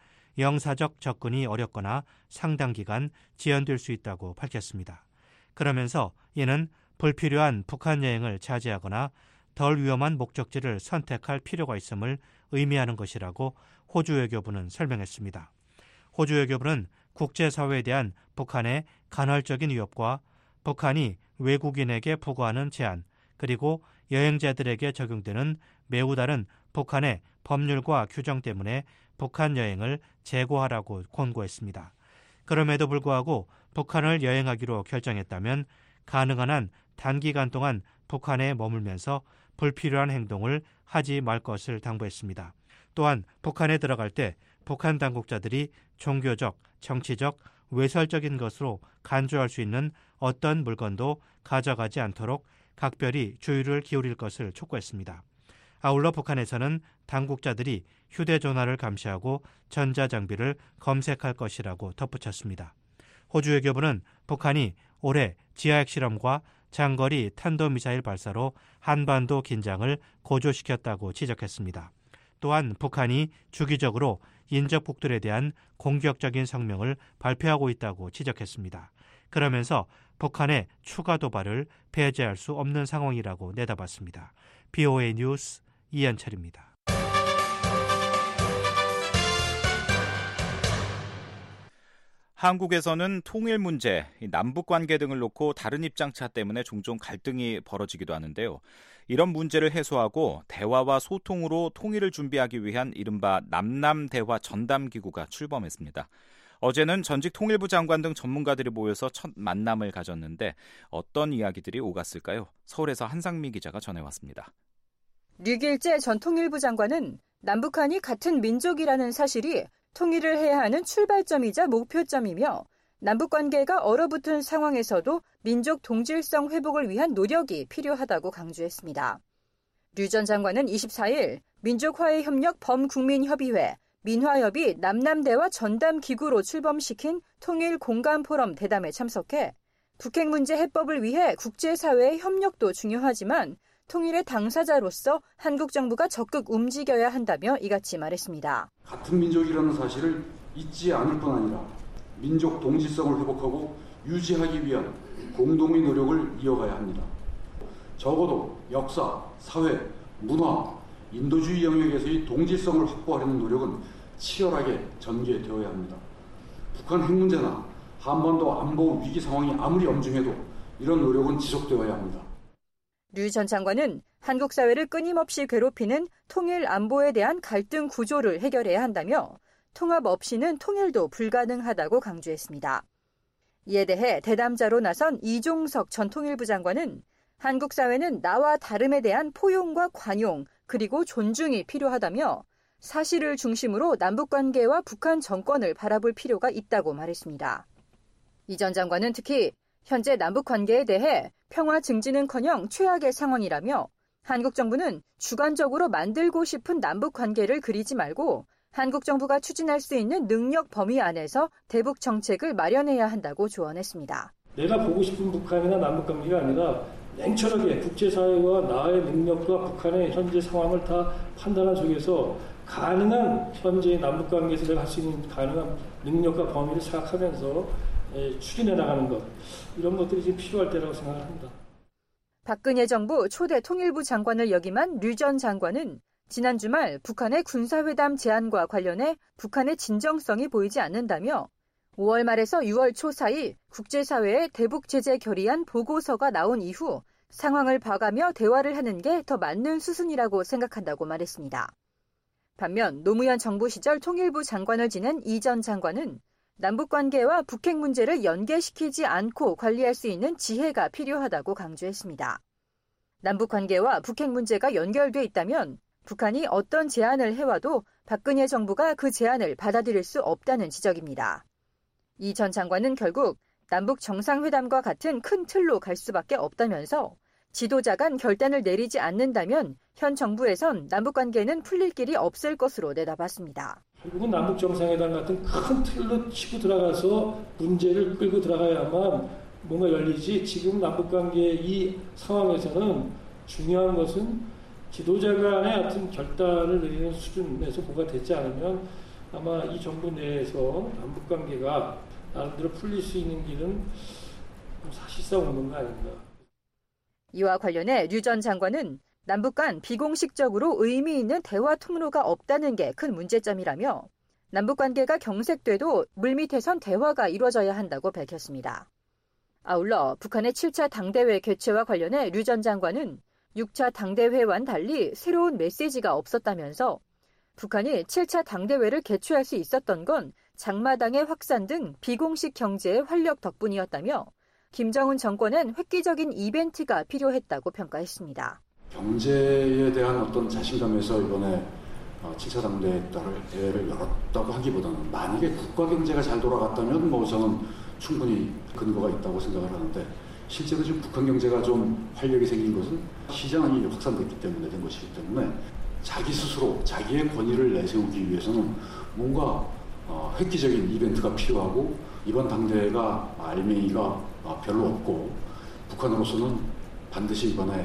영사적 접근이 어렵거나 상당 기간 지연될 수 있다고 밝혔습니다. 그러면서 이는 불필요한 북한 여행을 자제하거나 덜 위험한 목적지를 선택할 필요가 있음을 의미하는 것이라고 호주 외교부는 설명했습니다. 호주 외교부는 국제사회에 대한 북한의 간헐적인 위협과 북한이 외국인에게 부과하는 제한, 그리고 여행자들에게 적용되는 매우 다른 북한의 법률과 규정 때문에 북한 여행을 재고하라고 권고했습니다. 그럼에도 불구하고 북한을 여행하기로 결정했다면 가능한 한 단기간 동안 북한에 머물면서 불필요한 행동을 하지 말 것을 당부했습니다. 또한 북한에 들어갈 때 북한 당국자들이 종교적, 정치적, 외설적인 것으로 간주할 수 있는 어떤 물건도 가져가지 않도록 각별히 주의를 기울일 것을 촉구했습니다. 아울러 북한에서는 당국자들이 휴대전화를 감시하고 전자장비를 검색할 것이라고 덧붙였습니다. 호주 외교부는 북한이 올해 지하핵 실험과 장거리 탄도미사일 발사로 한반도 긴장을 고조시켰다고 지적했습니다. 또한 북한이 주기적으로 인접국들에 대한 공격적인 성명을 발표하고 있다고 지적했습니다. 그러면서 북한의 추가 도발을 배제할 수 없는 상황이라고 내다봤습니다. BOA 뉴스 이현철입니다.
한국에서는 통일 문제, 남북 관계 등을 놓고 다른 입장차 때문에 종종 갈등이 벌어지기도 하는데요. 이런 문제를 해소하고 대화와 소통으로 통일을 준비하기 위한 이른바 남남대화 전담기구가 출범했습니다. 어제는 전직 통일부 장관 등 전문가들이 모여서 첫 만남을 가졌는데 어떤 이야기들이 오갔을까요? 서울에서 한상미 기자가 전해왔습니다.
류길재 전 통일부 장관은 남북한이 같은 민족이라는 사실이 통일을 해야 하는 출발점이자 목표점이며 남북관계가 얼어붙은 상황에서도 민족 동질성 회복을 위한 노력이 필요하다고 강조했습니다. 류 전 장관은 24일 민족화해협력 범국민협의회 민화협의 남남대화 전담기구로 출범시킨 통일공감포럼 대담에 참석해 북핵 문제 해법을 위해 국제사회의 협력도 중요하지만 통일의 당사자로서 한국 정부가 적극 움직여야 한다며 이같이 말했습니다.
같은 민족이라는 사실을 잊지 않을 뿐 아니라 민족 동질성을 회복하고 유지하기 위한 공동의 노력을 이어가야 합니다. 적어도 역사, 사회, 문화, 인도주의 영역에서의 동질성을 확보하려는 노력은 치열하게 전개되어야 합니다. 북한 핵 문제나 한반도 안보 위기 상황이 아무리 엄중해도 이런 노력은 지속되어야 합니다.
류 전 장관은 한국 사회를 끊임없이 괴롭히는 통일 안보에 대한 갈등 구조를 해결해야 한다며 통합 없이는 통일도 불가능하다고 강조했습니다. 이에 대해 대담자로 나선 이종석 전 통일부 장관은 한국 사회는 나와 다름에 대한 포용과 관용 그리고 존중이 필요하다며 사실을 중심으로 남북관계와 북한 정권을 바라볼 필요가 있다고 말했습니다. 이 전 장관은 특히 현재 남북관계에 대해 평화 증진은커녕 최악의 상황이라며 한국 정부는 주관적으로 만들고 싶은 남북관계를 그리지 말고 한국 정부가 추진할 수 있는 능력 범위 안에서 대북 정책을 마련해야 한다고 조언했습니다.
내가 보고 싶은 북한이나 남북관계가 아니라 냉철하게 국제사회와 나의 능력과 북한의 현재 상황을 다 판단한 속에서 가능한 현재의 남북관계에서 내가 할 수 있는 가능한 능력과 범위를 생각하면서 추진해 나가는 것, 이런 것들이 지금 필요할 때라고 생각을 합니다.
박근혜 정부 초대 통일부 장관을 역임한 류 전 장관은 지난 주말 북한의 군사회담 제안과 관련해 북한의 진정성이 보이지 않는다며 5월 말에서 6월 초 사이 국제사회에 대북 제재 결의안 보고서가 나온 이후 상황을 봐가며 대화를 하는 게 더 맞는 수순이라고 생각한다고 말했습니다. 반면 노무현 정부 시절 통일부 장관을 지낸 이 전 장관은 남북관계와 북핵 문제를 연계시키지 않고 관리할 수 있는 지혜가 필요하다고 강조했습니다. 남북관계와 북핵 문제가 연결돼 있다면 북한이 어떤 제안을 해와도 박근혜 정부가 그 제안을 받아들일 수 없다는 지적입니다. 이 전 장관은 결국 남북 정상회담과 같은 큰 틀로 갈 수밖에 없다면서 지도자 간 결단을 내리지 않는다면 현 정부에선 남북관계는 풀릴 길이 없을 것으로 내다봤습니다.
결국은 남북 정상회담 같은 큰 틀로 치고 들어가서 문제를 끌고 들어가야만 뭔가 열리지, 지금 남북관계 이 상황에서는 중요한 것은 지도자 간의 같은 결단을 내리는 수준에서 뭐가 되지 않으면 아마 이 정부 내에서 남북관계가 나름대로 풀릴 수 있는 길은 사실상 없는 거 아닌가.
이와 관련해 류 전 장관은 남북 간 비공식적으로 의미 있는 대화 통로가 없다는 게 큰 문제점이라며 남북관계가 경색돼도 물밑에선 대화가 이루어져야 한다고 밝혔습니다. 아울러 북한의 7차 당대회 개최와 관련해 류 전 장관은 6차 당대회와는 달리 새로운 메시지가 없었다면서 북한이 7차 당대회를 개최할 수 있었던 건 장마당의 확산 등 비공식 경제의 활력 덕분이었다며 김정은 정권은 획기적인 이벤트가 필요했다고 평가했습니다.
경제에 대한 어떤 자신감에서 이번에 7차 당대회를 열었다고 하기보다는 만약에 국가 경제가 잘 돌아갔다면 저는 충분히 근거가 있다고 생각을 하는데 실제로 지금 북한 경제가 좀 활력이 생긴 것은 시장이 확산됐기 때문에 된 것이기 때문에 자기 스스로 자기의 권위를 내세우기 위해서는 뭔가 획기적인 이벤트가 필요하고 이번 당대회가 알맹이가 별로 없고 북한으로서는 반드시 이번에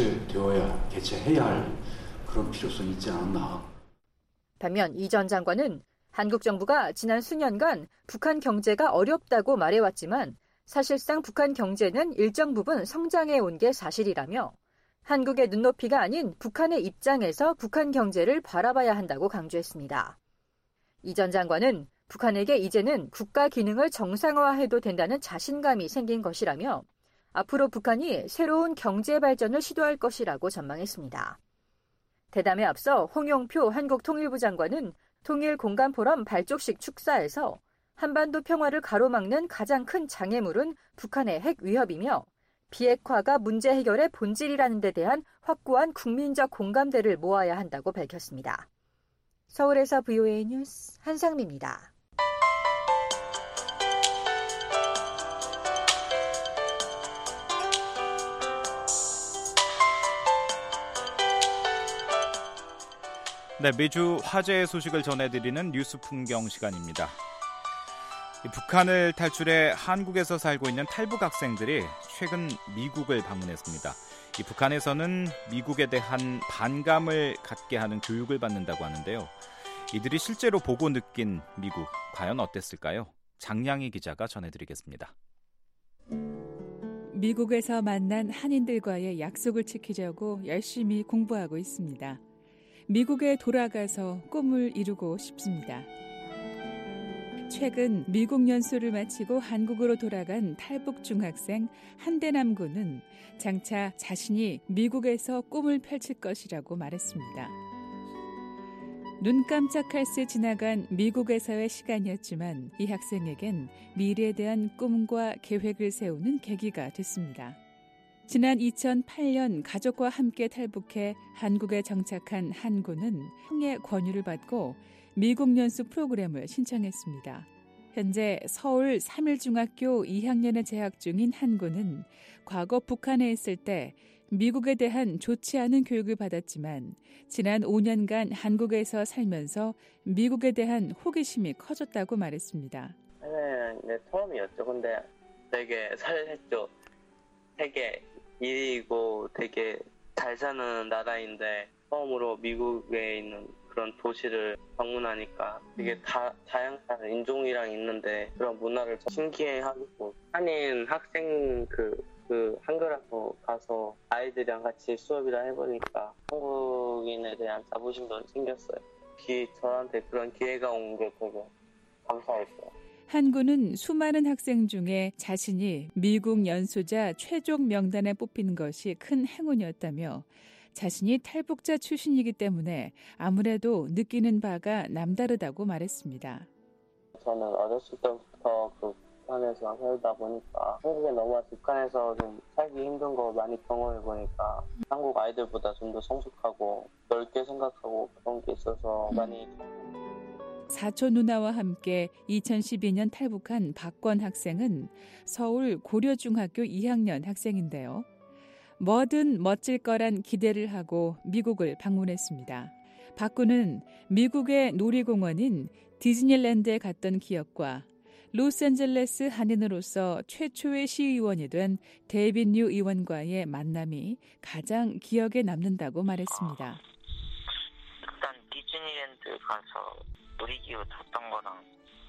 개최해야 할 그런 필요성이 있지 않았나.
반면 이 전 장관은 한국 정부가 지난 수년간 북한 경제가 어렵다고 말해왔지만 사실상 북한 경제는 일정 부분 성장해 온 게 사실이라며 한국의 눈높이가 아닌 북한의 입장에서 북한 경제를 바라봐야 한다고 강조했습니다. 이 전 장관은 북한에게 이제는 국가 기능을 정상화해도 된다는 자신감이 생긴 것이라며 앞으로 북한이 새로운 경제 발전을 시도할 것이라고 전망했습니다. 대담에 앞서 홍용표 한국통일부 장관은 통일공감포럼 발족식 축사에서 한반도 평화를 가로막는 가장 큰 장애물은 북한의 핵 위협이며 비핵화가 문제 해결의 본질이라는 데 대한 확고한 국민적 공감대를 모아야 한다고 밝혔습니다. 서울에서 VOA 뉴스 한상미입니다.
네, 매주 화제의 소식을 전해드리는 뉴스 풍경 시간입니다. 북한을 탈출해 한국에서 살고 있는 탈북 학생들이 최근 미국을 방문했습니다. 이 북한에서는 미국에 대한 반감을 갖게 하는 교육을 받는다고 하는데요. 이들이 실제로 보고 느낀 미국, 과연 어땠을까요? 장량희 기자가 전해드리겠습니다.
미국에서 만난 한인들과의 약속을 지키려고 열심히 공부하고 있습니다. 미국에 돌아가서 꿈을 이루고 싶습니다. 최근 미국 연수를 마치고 한국으로 돌아간 탈북 중학생 한대남 군은 장차 자신이 미국에서 꿈을 펼칠 것이라고 말했습니다. 눈 깜짝할 새 지나간 미국에서의 시간이었지만 이 학생에겐 미래에 대한 꿈과 계획을 세우는 계기가 됐습니다. 지난 2008년 가족과 함께 탈북해 한국에 정착한 한 군은 형의 권유를 받고 미국 연수 프로그램을 신청했습니다. 현재 서울 3일중학교 2학년에 재학 중인 한 군은 과거 북한에 있을 때 미국에 대한 좋지 않은 교육을 받았지만 지난 5년간 한국에서 살면서 미국에 대한 호기심이 커졌다고 말했습니다.
네, 처음이었죠. 근데 되게 설렜죠. 세계 1위고 되게 잘 사는 나라인데 처음으로 미국에 있는 그런 도시를 방문하니까 되게 다양한 인종이랑 있는데 그런 문화를 신기해하고 한인 학생 그 한글학교 가서 아이들이랑 같이 수업이랑 해보니까 한국인에 대한 자부심도 생겼어요. 저한테 그런 기회가 온 게 되게 감사했어요.
한 군은 수많은 학생 중에 자신이 미국 연수자 최종 명단에 뽑힌 것이 큰 행운이었다며 자신이 탈북자 출신이기 때문에 아무래도 느끼는 바가 남다르다고 말했습니다.
저는 어렸을 때부터 북한에서 살다 보니까 한국에 넘어와서 북한에서 좀 살기 힘든 거 많이 경험해보니까 한국 아이들보다 좀 더 성숙하고 넓게 생각하고 그런 게 있어서 많이
사촌 누나와 함께 2012년 탈북한 박권 학생은 서울 고려중학교 2학년 학생인데요. 뭐든 멋질 거란 기대를 하고 미국을 방문했습니다. 박군은 미국의 놀이공원인 디즈니랜드에 갔던 기억과 로스앤젤레스 한인으로서 최초의 시의원이 된 데이빗 뉴 의원과의 만남이 가장 기억에 남는다고 말했습니다.
일단 디즈니랜드 가서 놀이기구 탔던 거랑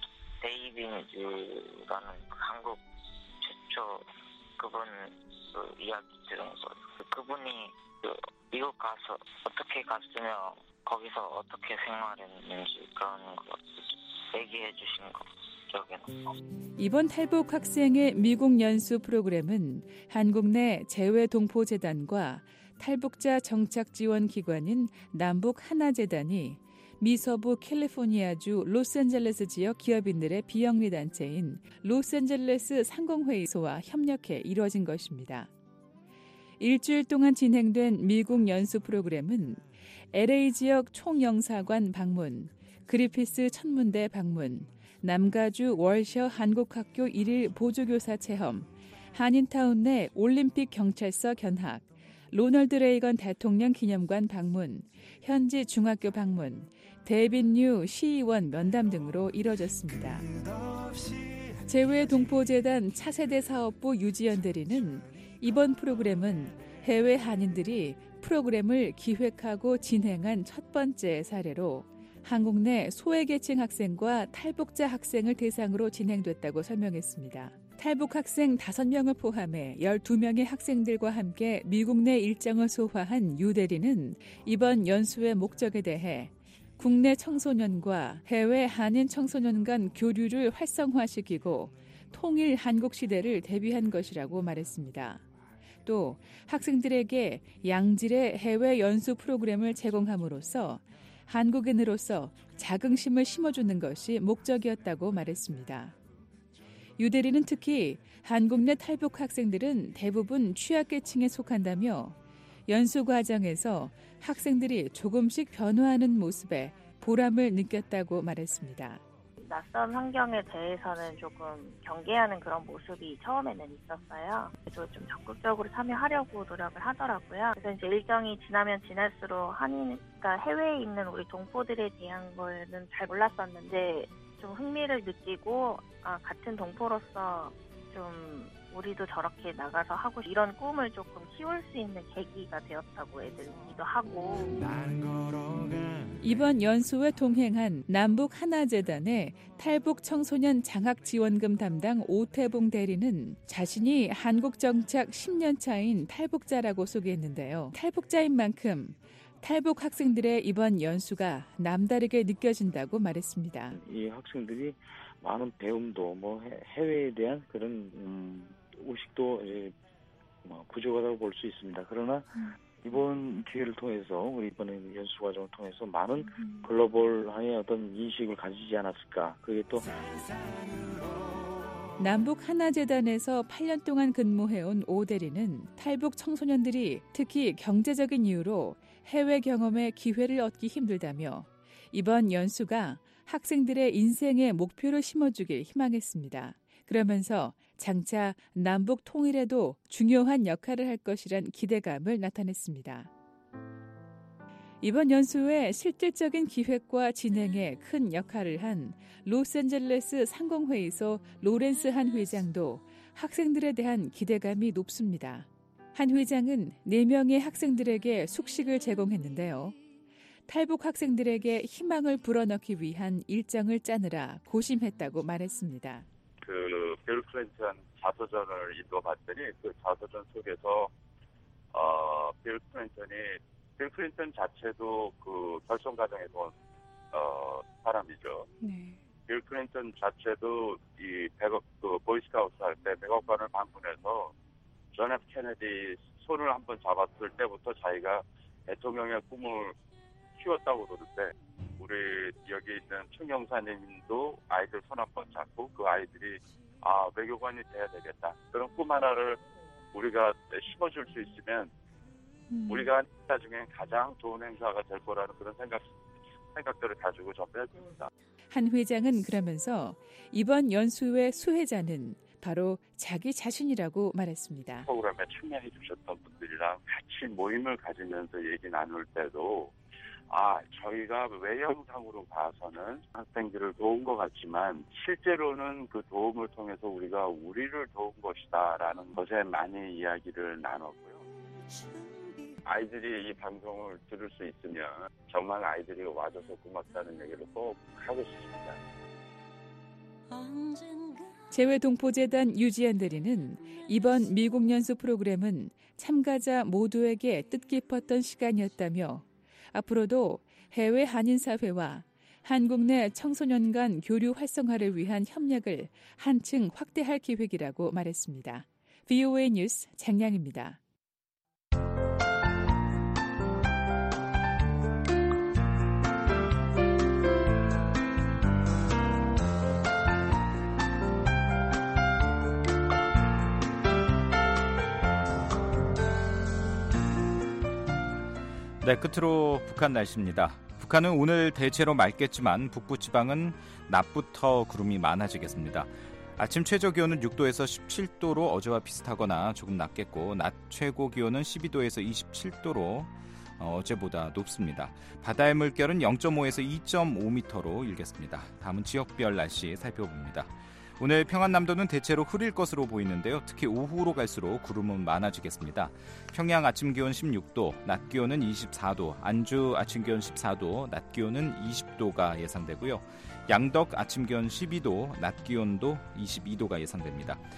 데이빗라는 한국 최초 그분 이야기 들은 거예요. 그분이 미국 가서 어떻게 갔으며 거기서 어떻게 생활했는지 그런 거 얘기해 주신 거 기억에 나요.
이번 탈북 학생의 미국 연수 프로그램은 한국 내 재외동포재단과 탈북자 정착지원기관인 남북하나재단이 미서부 캘리포니아주 로스앤젤레스 지역 기업인들의 비영리 단체인 로스앤젤레스 상공회의소와 협력해 이루어진 것입니다. 일주일 동안 진행된 미국 연수 프로그램은 LA 지역 총영사관 방문, 그리피스 천문대 방문, 남가주 월셔 한국학교 1일 보조교사 체험, 한인타운 내 올림픽 경찰서 견학, 로널드 레이건 대통령 기념관 방문, 현지 중학교 방문, 데이빗 뉴 시의원 면담 등으로 이뤄졌습니다. 재외동포재단 차세대 사업부 유지연 대리는 이번 프로그램은 해외 한인들이 프로그램을 기획하고 진행한 첫 번째 사례로 한국 내 소외계층 학생과 탈북자 학생을 대상으로 진행됐다고 설명했습니다. 탈북 학생 5명을 포함해 12명의 학생들과 함께 미국 내 일정을 소화한 유 대리는 이번 연수의 목적에 대해 국내 청소년과 해외 한인 청소년 간 교류를 활성화시키고 통일 한국 시대를 대비한 것이라고 말했습니다. 또 학생들에게 양질의 해외 연수 프로그램을 제공함으로써 한국인으로서 자긍심을 심어주는 것이 목적이었다고 말했습니다. 유 대리는 특히 한국 내 탈북 학생들은 대부분 취약계층에 속한다며 연수 과정에서 학생들이 조금씩 변화하는 모습에 보람을 느꼈다고 말했습니다.
낯선 환경에 대해서는 조금 경계하는 그런 모습이 처음에는 있었어요. 그래도 좀 적극적으로 참여하려고 노력을 하더라고요. 그래서 이제 일정이 지나면 지날수록 그러니까 해외에 있는 우리 동포들에 대한 거는 잘 몰랐었는데 좀 흥미를 느끼고 같은 동포로서 좀 우리도 저렇게 나가서 하고 이런 꿈을 조금 키울 수 있는 계기가 되었다고 애들기도 하고.
이번 연수에 동행한 남북 하나재단의 탈북 청소년 장학지원금 담당 오태봉 대리는 자신이 한국 정착 10년 차인 탈북자라고 소개했는데요. 탈북자인 만큼 탈북 학생들의 이번 연수가 남다르게 느껴진다고 말했습니다.
이 학생들이 많은 배움도 해외에 대한 그런 의식도 부족하다고 볼 수 있습니다. 그러나 이번 기회를 통해서 우리 이번에 연수 과정을 통해서 많은 글로벌한의 어떤 인식을 가지지 않았을까. 그게 또
남북 하나재단에서 8년 동안 근무해온 오 대리는 탈북 청소년들이 특히 경제적인 이유로 해외 경험의 기회를 얻기 힘들다며 이번 연수가 학생들의 인생의 목표를 심어주길 희망했습니다. 그러면서 장차 남북 통일에도 중요한 역할을 할 것이란 기대감을 나타냈습니다. 이번 연수의 실질적인 기획과 진행에 큰 역할을 한 로스앤젤레스 상공회의소 로렌스 한 회장도 학생들에 대한 기대감이 높습니다. 한 회장은 4명의 학생들에게 숙식을 제공했는데요. 탈북 학생들에게 희망을 불어넣기 위한 일정을 짜느라 고심했다고 말했습니다.
빌 클린턴 자서전을 읽어봤더니 그 자서전 속에서 빌 클린턴 자체도 그 결선 과정에서 온 사람이죠. 네. 빌 클린턴 자체도 이 보이스카우트 할 때 백악관을 방문해서 존 F 케네디 손을 한번 잡았을 때부터 자기가 대통령의 꿈을 키웠다고 그러는데 우리 여기 있는 총영사님도 아이들 손 한번 잡고 그 아이들이 외교관이 돼야 되겠다. 그런 꿈 하나를 우리가 심어줄 수 있으면 우리가 한 행사 중에 가장 좋은 행사가 될 거라는 그런 생각들을 가지고 전배했습니다.
한 회장은 그러면서 이번 연수회 수혜자는 바로 자기 자신이라고 말했습니다.
프로그램에 참여해 주셨던 분들이랑 같이 모임을 가지면서 얘기 나눌 때도 저희가 외형상으로 봐서는 학생들을 도운 것 같지만 실제로는 그 도움을 통해서 우리가 우리를 도운 것이다라는 것에 많이 이야기를 나눴고요. 아이들이 이 방송을 들을 수 있으면 정말 아이들이 와줘서 고맙다는 얘기를 꼭 하고 싶습니다.
재외동포재단 유지연 대리는 이번 미국 연수 프로그램은 참가자 모두에게 뜻깊었던 시간이었다며 앞으로도 해외 한인사회와 한국 내 청소년 간 교류 활성화를 위한 협력을 한층 확대할 계획이라고 말했습니다. VOA 뉴스 장량입니다.
네, 끝으로 북한 날씨입니다. 북한은 오늘 대체로 맑겠지만 북부지방은 낮부터 구름이 많아지겠습니다. 아침 최저 기온은 6도에서 17도로 어제와 비슷하거나 조금 낮겠고 낮 최고 기온은 12도에서 27도로 어제보다 높습니다. 바다의 물결은 0.5에서 2.5m로 일겠습니다. 다음은 지역별 날씨 살펴봅니다. 오늘 평안남도는 대체로 흐릴 것으로 보이는데요. 특히 오후로 갈수록 구름은 많아지겠습니다. 평양 아침 기온 16도, 낮 기온은 24도, 안주 아침 기온 14도, 낮 기온은 20도가 예상되고요. 양덕 아침 기온 12도, 낮 기온도 22도가 예상됩니다.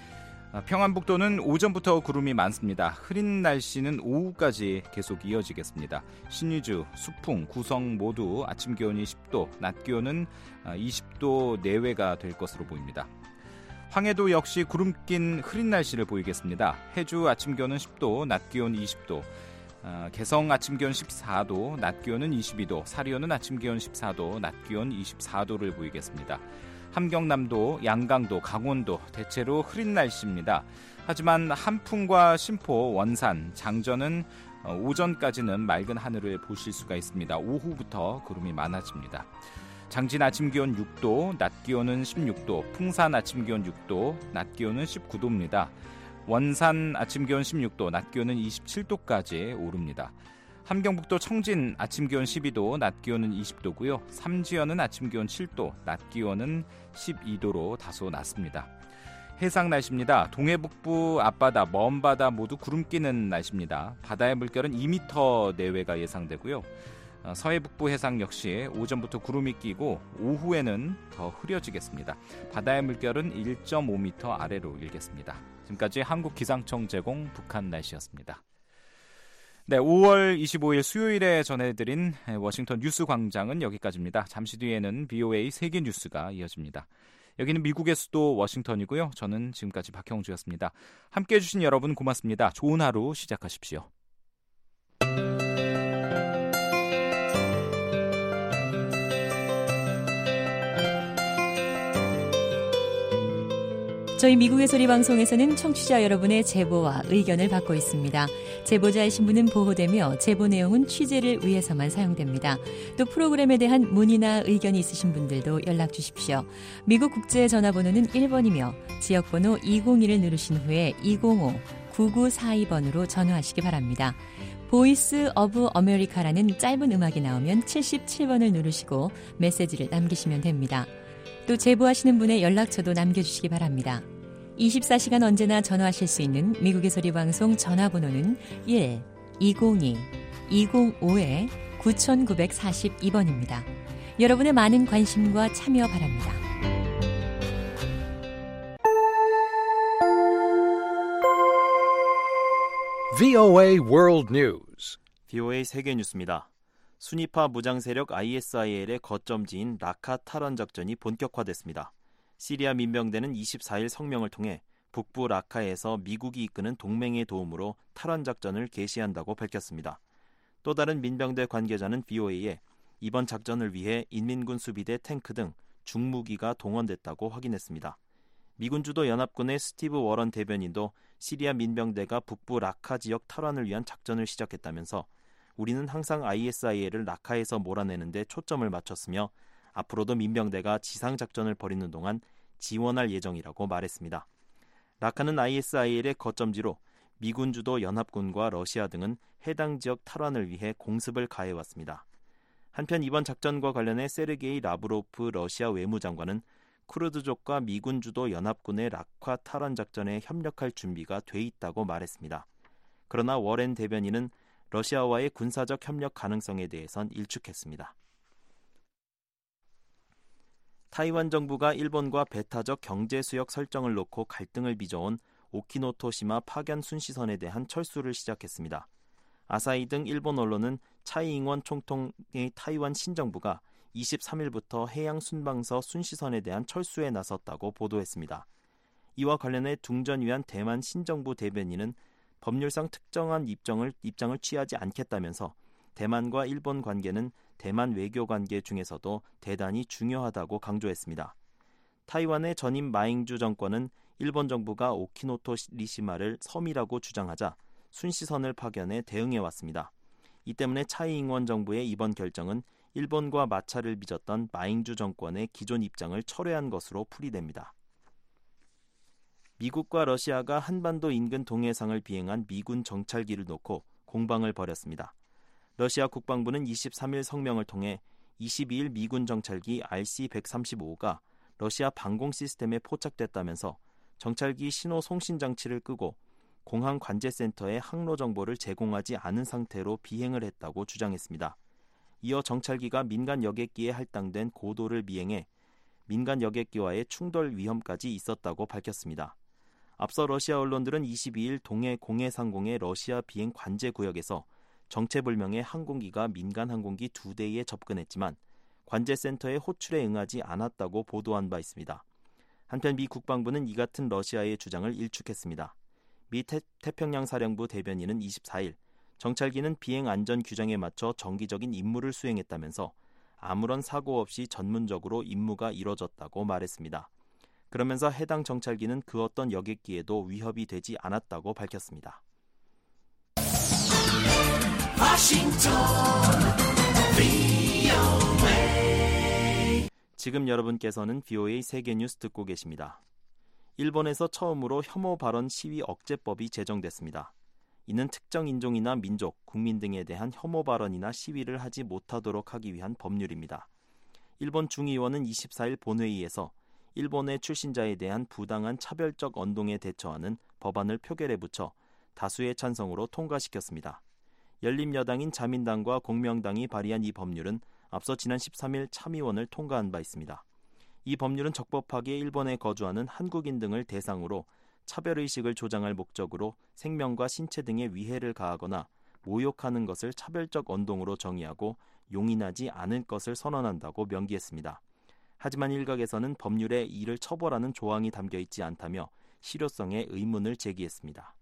평안북도는 오전부터 구름이 많습니다. 흐린 날씨는 오후까지 계속 이어지겠습니다. 신의주, 수풍, 구성 모두 아침 기온이 10도, 낮 기온은 20도 내외가 될 것으로 보입니다. 황해도 역시 구름 낀 흐린 날씨를 보이겠습니다. 해주 아침 기온은 10도, 낮 기온 20도, 개성 아침 기온 14도, 낮 기온은 22도, 사리오는 아침 기온 14도, 낮 기온 24도를 보이겠습니다. 함경남도, 양강도, 강원도 대체로 흐린 날씨입니다. 하지만 한풍과 신포, 원산, 장전은 오전까지는 맑은 하늘을 보실 수가 있습니다. 오후부터 구름이 많아집니다. 장진 아침 기온 6도, 낮 기온은 16도, 풍산 아침 기온 6도, 낮 기온은 19도입니다. 원산 아침 기온 16도, 낮 기온은 27도까지 오릅니다. 함경북도 청진 아침 기온 12도, 낮 기온은 20도고요. 삼지연은 아침 기온 7도, 낮 기온은 12도로 다소 낮습니다. 해상 날씨입니다. 동해 북부 앞바다, 먼바다 모두 구름 끼는 날씨입니다. 바다의 물결은 2m 내외가 예상되고요. 서해 북부 해상 역시 오전부터 구름이 끼고 오후에는 더 흐려지겠습니다. 바다의 물결은 1.5m 아래로 일겠습니다. 지금까지 한국기상청 제공 북한 날씨였습니다. 네, 5월 25일 수요일에 전해드린 워싱턴 뉴스 광장은 여기까지입니다. 잠시 뒤에는 BOA 세계 뉴스가 이어집니다. 여기는 미국의 수도 워싱턴이고요. 저는 지금까지 박형주였습니다. 함께해 주신 여러분 고맙습니다. 좋은 하루 시작하십시오.
저희 미국의 소리 방송에서는 청취자 여러분의 제보와 의견을 받고 있습니다. 제보자의 신분은 보호되며 제보 내용은 취재를 위해서만 사용됩니다. 또 프로그램에 대한 문의나 의견이 있으신 분들도 연락 주십시오. 미국 국제 전화번호는 1번이며 지역번호 201을 누르신 후에 205-9942번으로 전화하시기 바랍니다. 보이스 오브 아메리카라는 짧은 음악이 나오면 77번을 누르시고 메시지를 남기시면 됩니다. 또 제보하시는 분의 연락처도 남겨주시기 바랍니다. 24시간 언제나 전화하실 수 있는 미국의 소리 방송 전화번호는 1-202-205-9942번입니다. 여러분의 많은 관심과 참여 바랍니다.
VOA World News.
VOA 세계 뉴스입니다. 순위파 무장 세력 ISIL의 거점지인 라카 탈환 작전이 본격화됐습니다. 시리아 민병대는 24일 성명을 통해 북부 라카에서 미국이 이끄는 동맹의 도움으로 탈환 작전을 개시한다고 밝혔습니다. 또 다른 민병대 관계자는 VOA에 이번 작전을 위해 인민군 수비대 탱크 등 중무기가 동원됐다고 확인했습니다. 미군 주도 연합군의 스티브 워런 대변인도 시리아 민병대가 북부 라카 지역 탈환을 위한 작전을 시작했다면서 우리는 항상 ISIL을 라카에서 몰아내는 데 초점을 맞췄으며 앞으로도 민병대가 지상작전을 벌이는 동안 지원할 예정이라고 말했습니다. 라카는 ISIL의 거점지로 미군 주도 연합군과 러시아 등은 해당 지역 탈환을 위해 공습을 가해왔습니다. 한편 이번 작전과 관련해 세르게이 라브로프 러시아 외무장관은 쿠르드족과 미군 주도 연합군의 라카 탈환 작전에 협력할 준비가 돼 있다고 말했습니다. 그러나 워렌 대변인은 러시아와의 군사적 협력 가능성에 대해선 일축했습니다. 타이완 정부가 일본과 배타적 경제 수역 설정을 놓고 갈등을 빚어온 오키노토시마 파견 순시선에 대한 철수를 시작했습니다. 아사히 등 일본 언론은 차이잉원 총통의 타이완 신정부가 23일부터 해양 순방서 순시선에 대한 철수에 나섰다고 보도했습니다. 이와 관련해 둥전위안 대만 신정부 대변인은 법률상 특정한 입장을 취하지 않겠다면서 대만과 일본 관계는 대만 외교 관계 중에서도 대단히 중요하다고 강조했습니다. 타이완의 전임 마잉주 정권은 일본 정부가 오키노토리시마를 섬이라고 주장하자 순시선을 파견해 대응해왔습니다. 이 때문에 차이잉원 정부의 이번 결정은 일본과 마찰을 빚었던 마잉주 정권의 기존 입장을 철회한 것으로 풀이됩니다. 미국과 러시아가 한반도 인근 동해상을 비행한 미군 정찰기를 놓고 공방을 벌였습니다. 러시아 국방부는 23일 성명을 통해 22일 미군 정찰기 RC-135가 러시아 방공 시스템에 포착됐다면서 정찰기 신호 송신 장치를 끄고 공항 관제센터에 항로 정보를 제공하지 않은 상태로 비행을 했다고 주장했습니다. 이어 정찰기가 민간 여객기에 할당된 고도를 미행해 민간 여객기와의 충돌 위험까지 있었다고 밝혔습니다. 앞서 러시아 언론들은 22일 동해 공해상공의 러시아 비행 관제 구역에서 정체불명의 항공기가 민간 항공기 2대에 접근했지만 관제센터의 호출에 응하지 않았다고 보도한 바 있습니다. 한편 미 국방부는 이 같은 러시아의 주장을 일축했습니다. 미 태평양 사령부 대변인은 24일 정찰기는 비행 안전 규정에 맞춰 정기적인 임무를 수행했다면서 아무런 사고 없이 전문적으로 임무가 이뤄졌다고 말했습니다. 그러면서 해당 정찰기는 그 어떤 여객기에도 위협이 되지 않았다고 밝혔습니다. 지금 여러분께서는 VOA 세계뉴스 듣고 계십니다. 일본에서 처음으로 혐오 발언 시위 억제법이 제정됐습니다. 이는 특정 인종이나 민족, 국민 등에 대한 혐오 발언이나 시위를 하지 못하도록 하기 위한 법률입니다. 일본 중의원은 24일 본회의에서 일본의 출신자에 대한 부당한 차별적 언동에 대처하는 법안을 표결에 붙여 다수의 찬성으로 통과시켰습니다. 열린여당인 자민당과 공명당이 발의한 이 법률은 앞서 지난 13일 참의원을 통과한 바 있습니다. 이 법률은 적법하게 일본에 거주하는 한국인 등을 대상으로 차별의식을 조장할 목적으로 생명과 신체 등에 위해를 가하거나 모욕하는 것을 차별적 언동으로 정의하고 용인하지 않을 것을 선언한다고 명기했습니다. 하지만 일각에서는 법률에 이를 처벌하는 조항이 담겨 있지 않다며 실효성에 의문을 제기했습니다.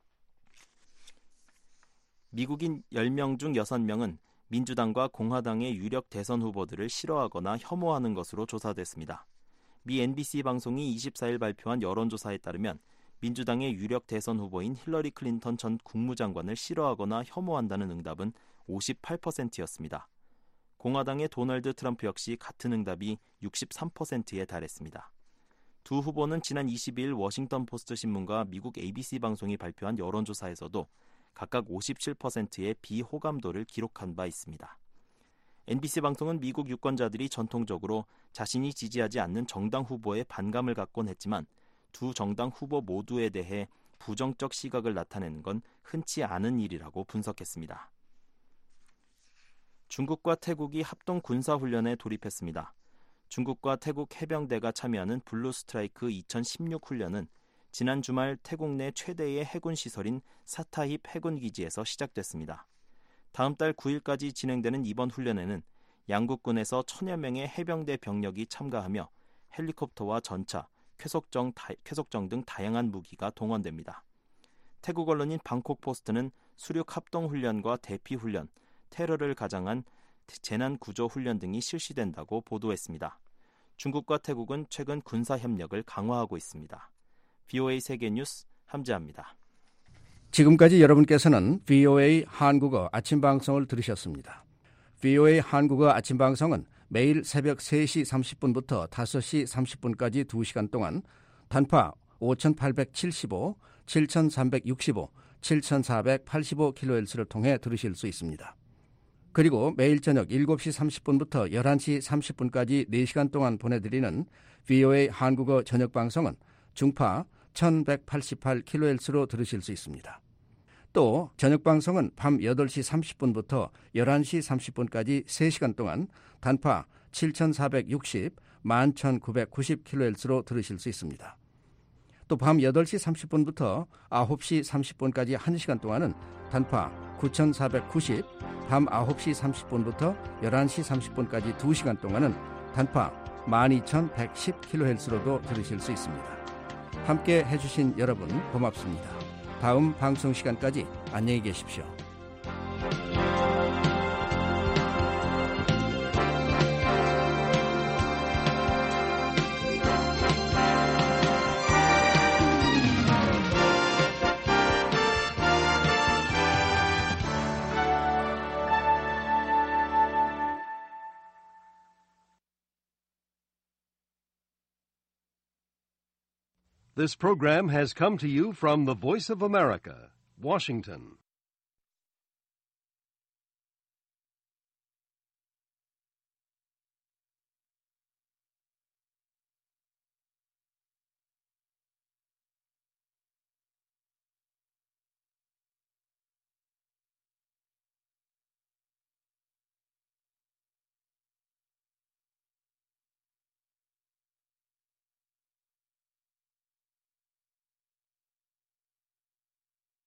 미국인 10명 중 6명은 민주당과 공화당의 유력 대선 후보들을 싫어하거나 혐오하는 것으로 조사됐습니다. 미 NBC 방송이 24일 발표한 여론조사에 따르면 민주당의 유력 대선 후보인 힐러리 클린턴 전 국무장관을 싫어하거나 혐오한다는 응답은 58%였습니다. 공화당의 도널드 트럼프 역시 같은 응답이 63%에 달했습니다. 두 후보는 지난 22일 워싱턴 포스트 신문과 미국 ABC 방송이 발표한 여론조사에서도 각각 57%의 비호감도를 기록한 바 있습니다. NBC 방송은 미국 유권자들이 전통적으로 자신이 지지하지 않는 정당 후보에 반감을 갖곤 했지만 두 정당 후보 모두에 대해 부정적 시각을 나타내는 건 흔치 않은 일이라고 분석했습니다. 중국과 태국이 합동 군사훈련에 돌입했습니다. 중국과 태국 해병대가 참여하는 블루스트라이크 2016 훈련은 지난 주말 태국 내 최대의 해군 시설인 사타힙 해군기지에서 시작됐습니다. 다음 달 9일까지 진행되는 이번 훈련에는 양국군에서 1000여 명의 해병대 병력이 참가하며 헬리콥터와 전차, 쾌속정 등 다양한 무기가 동원됩니다. 태국 언론인 방콕포스트는 수륙 합동훈련과 대피훈련, 테러를 가장한 재난구조훈련 등이 실시된다고 보도했습니다. 중국과 태국은 최근 군사협력을 강화하고 있습니다. VOA 세계뉴스 함재합니다.
지금까지 여러분께서는 VOA 한국어 아침방송을 들으셨습니다. VOA 한국어 아침방송은 매일 새벽 3시 30분부터 5시 30분까지 2시간 동안 단파 5875, 7365, 7485kHz를 통해 들으실 수 있습니다. 그리고 매일 저녁 7시 30분부터 11시 30분까지 4시간 동안 보내드리는 VOA 한국어 저녁방송은 중파 1188kHz로 들으실 수 있습니다. 또 저녁방송은 밤 8시 30분부터 11시 30분까지 3시간 동안 단파 7460, 11990kHz로 들으실 수 있습니다. 또 밤 8시 30분부터 9시 30분까지 1시간 동안은 단파 9490, 밤 9시 30분부터 11시 30분까지 2시간 동안은 단파 12110kHz로도 들으실 수 있습니다. 함께 해주신 여러분 고맙습니다. 다음 방송 시간까지 안녕히 계십시오.
This program has come to you from the Voice of America, Washington.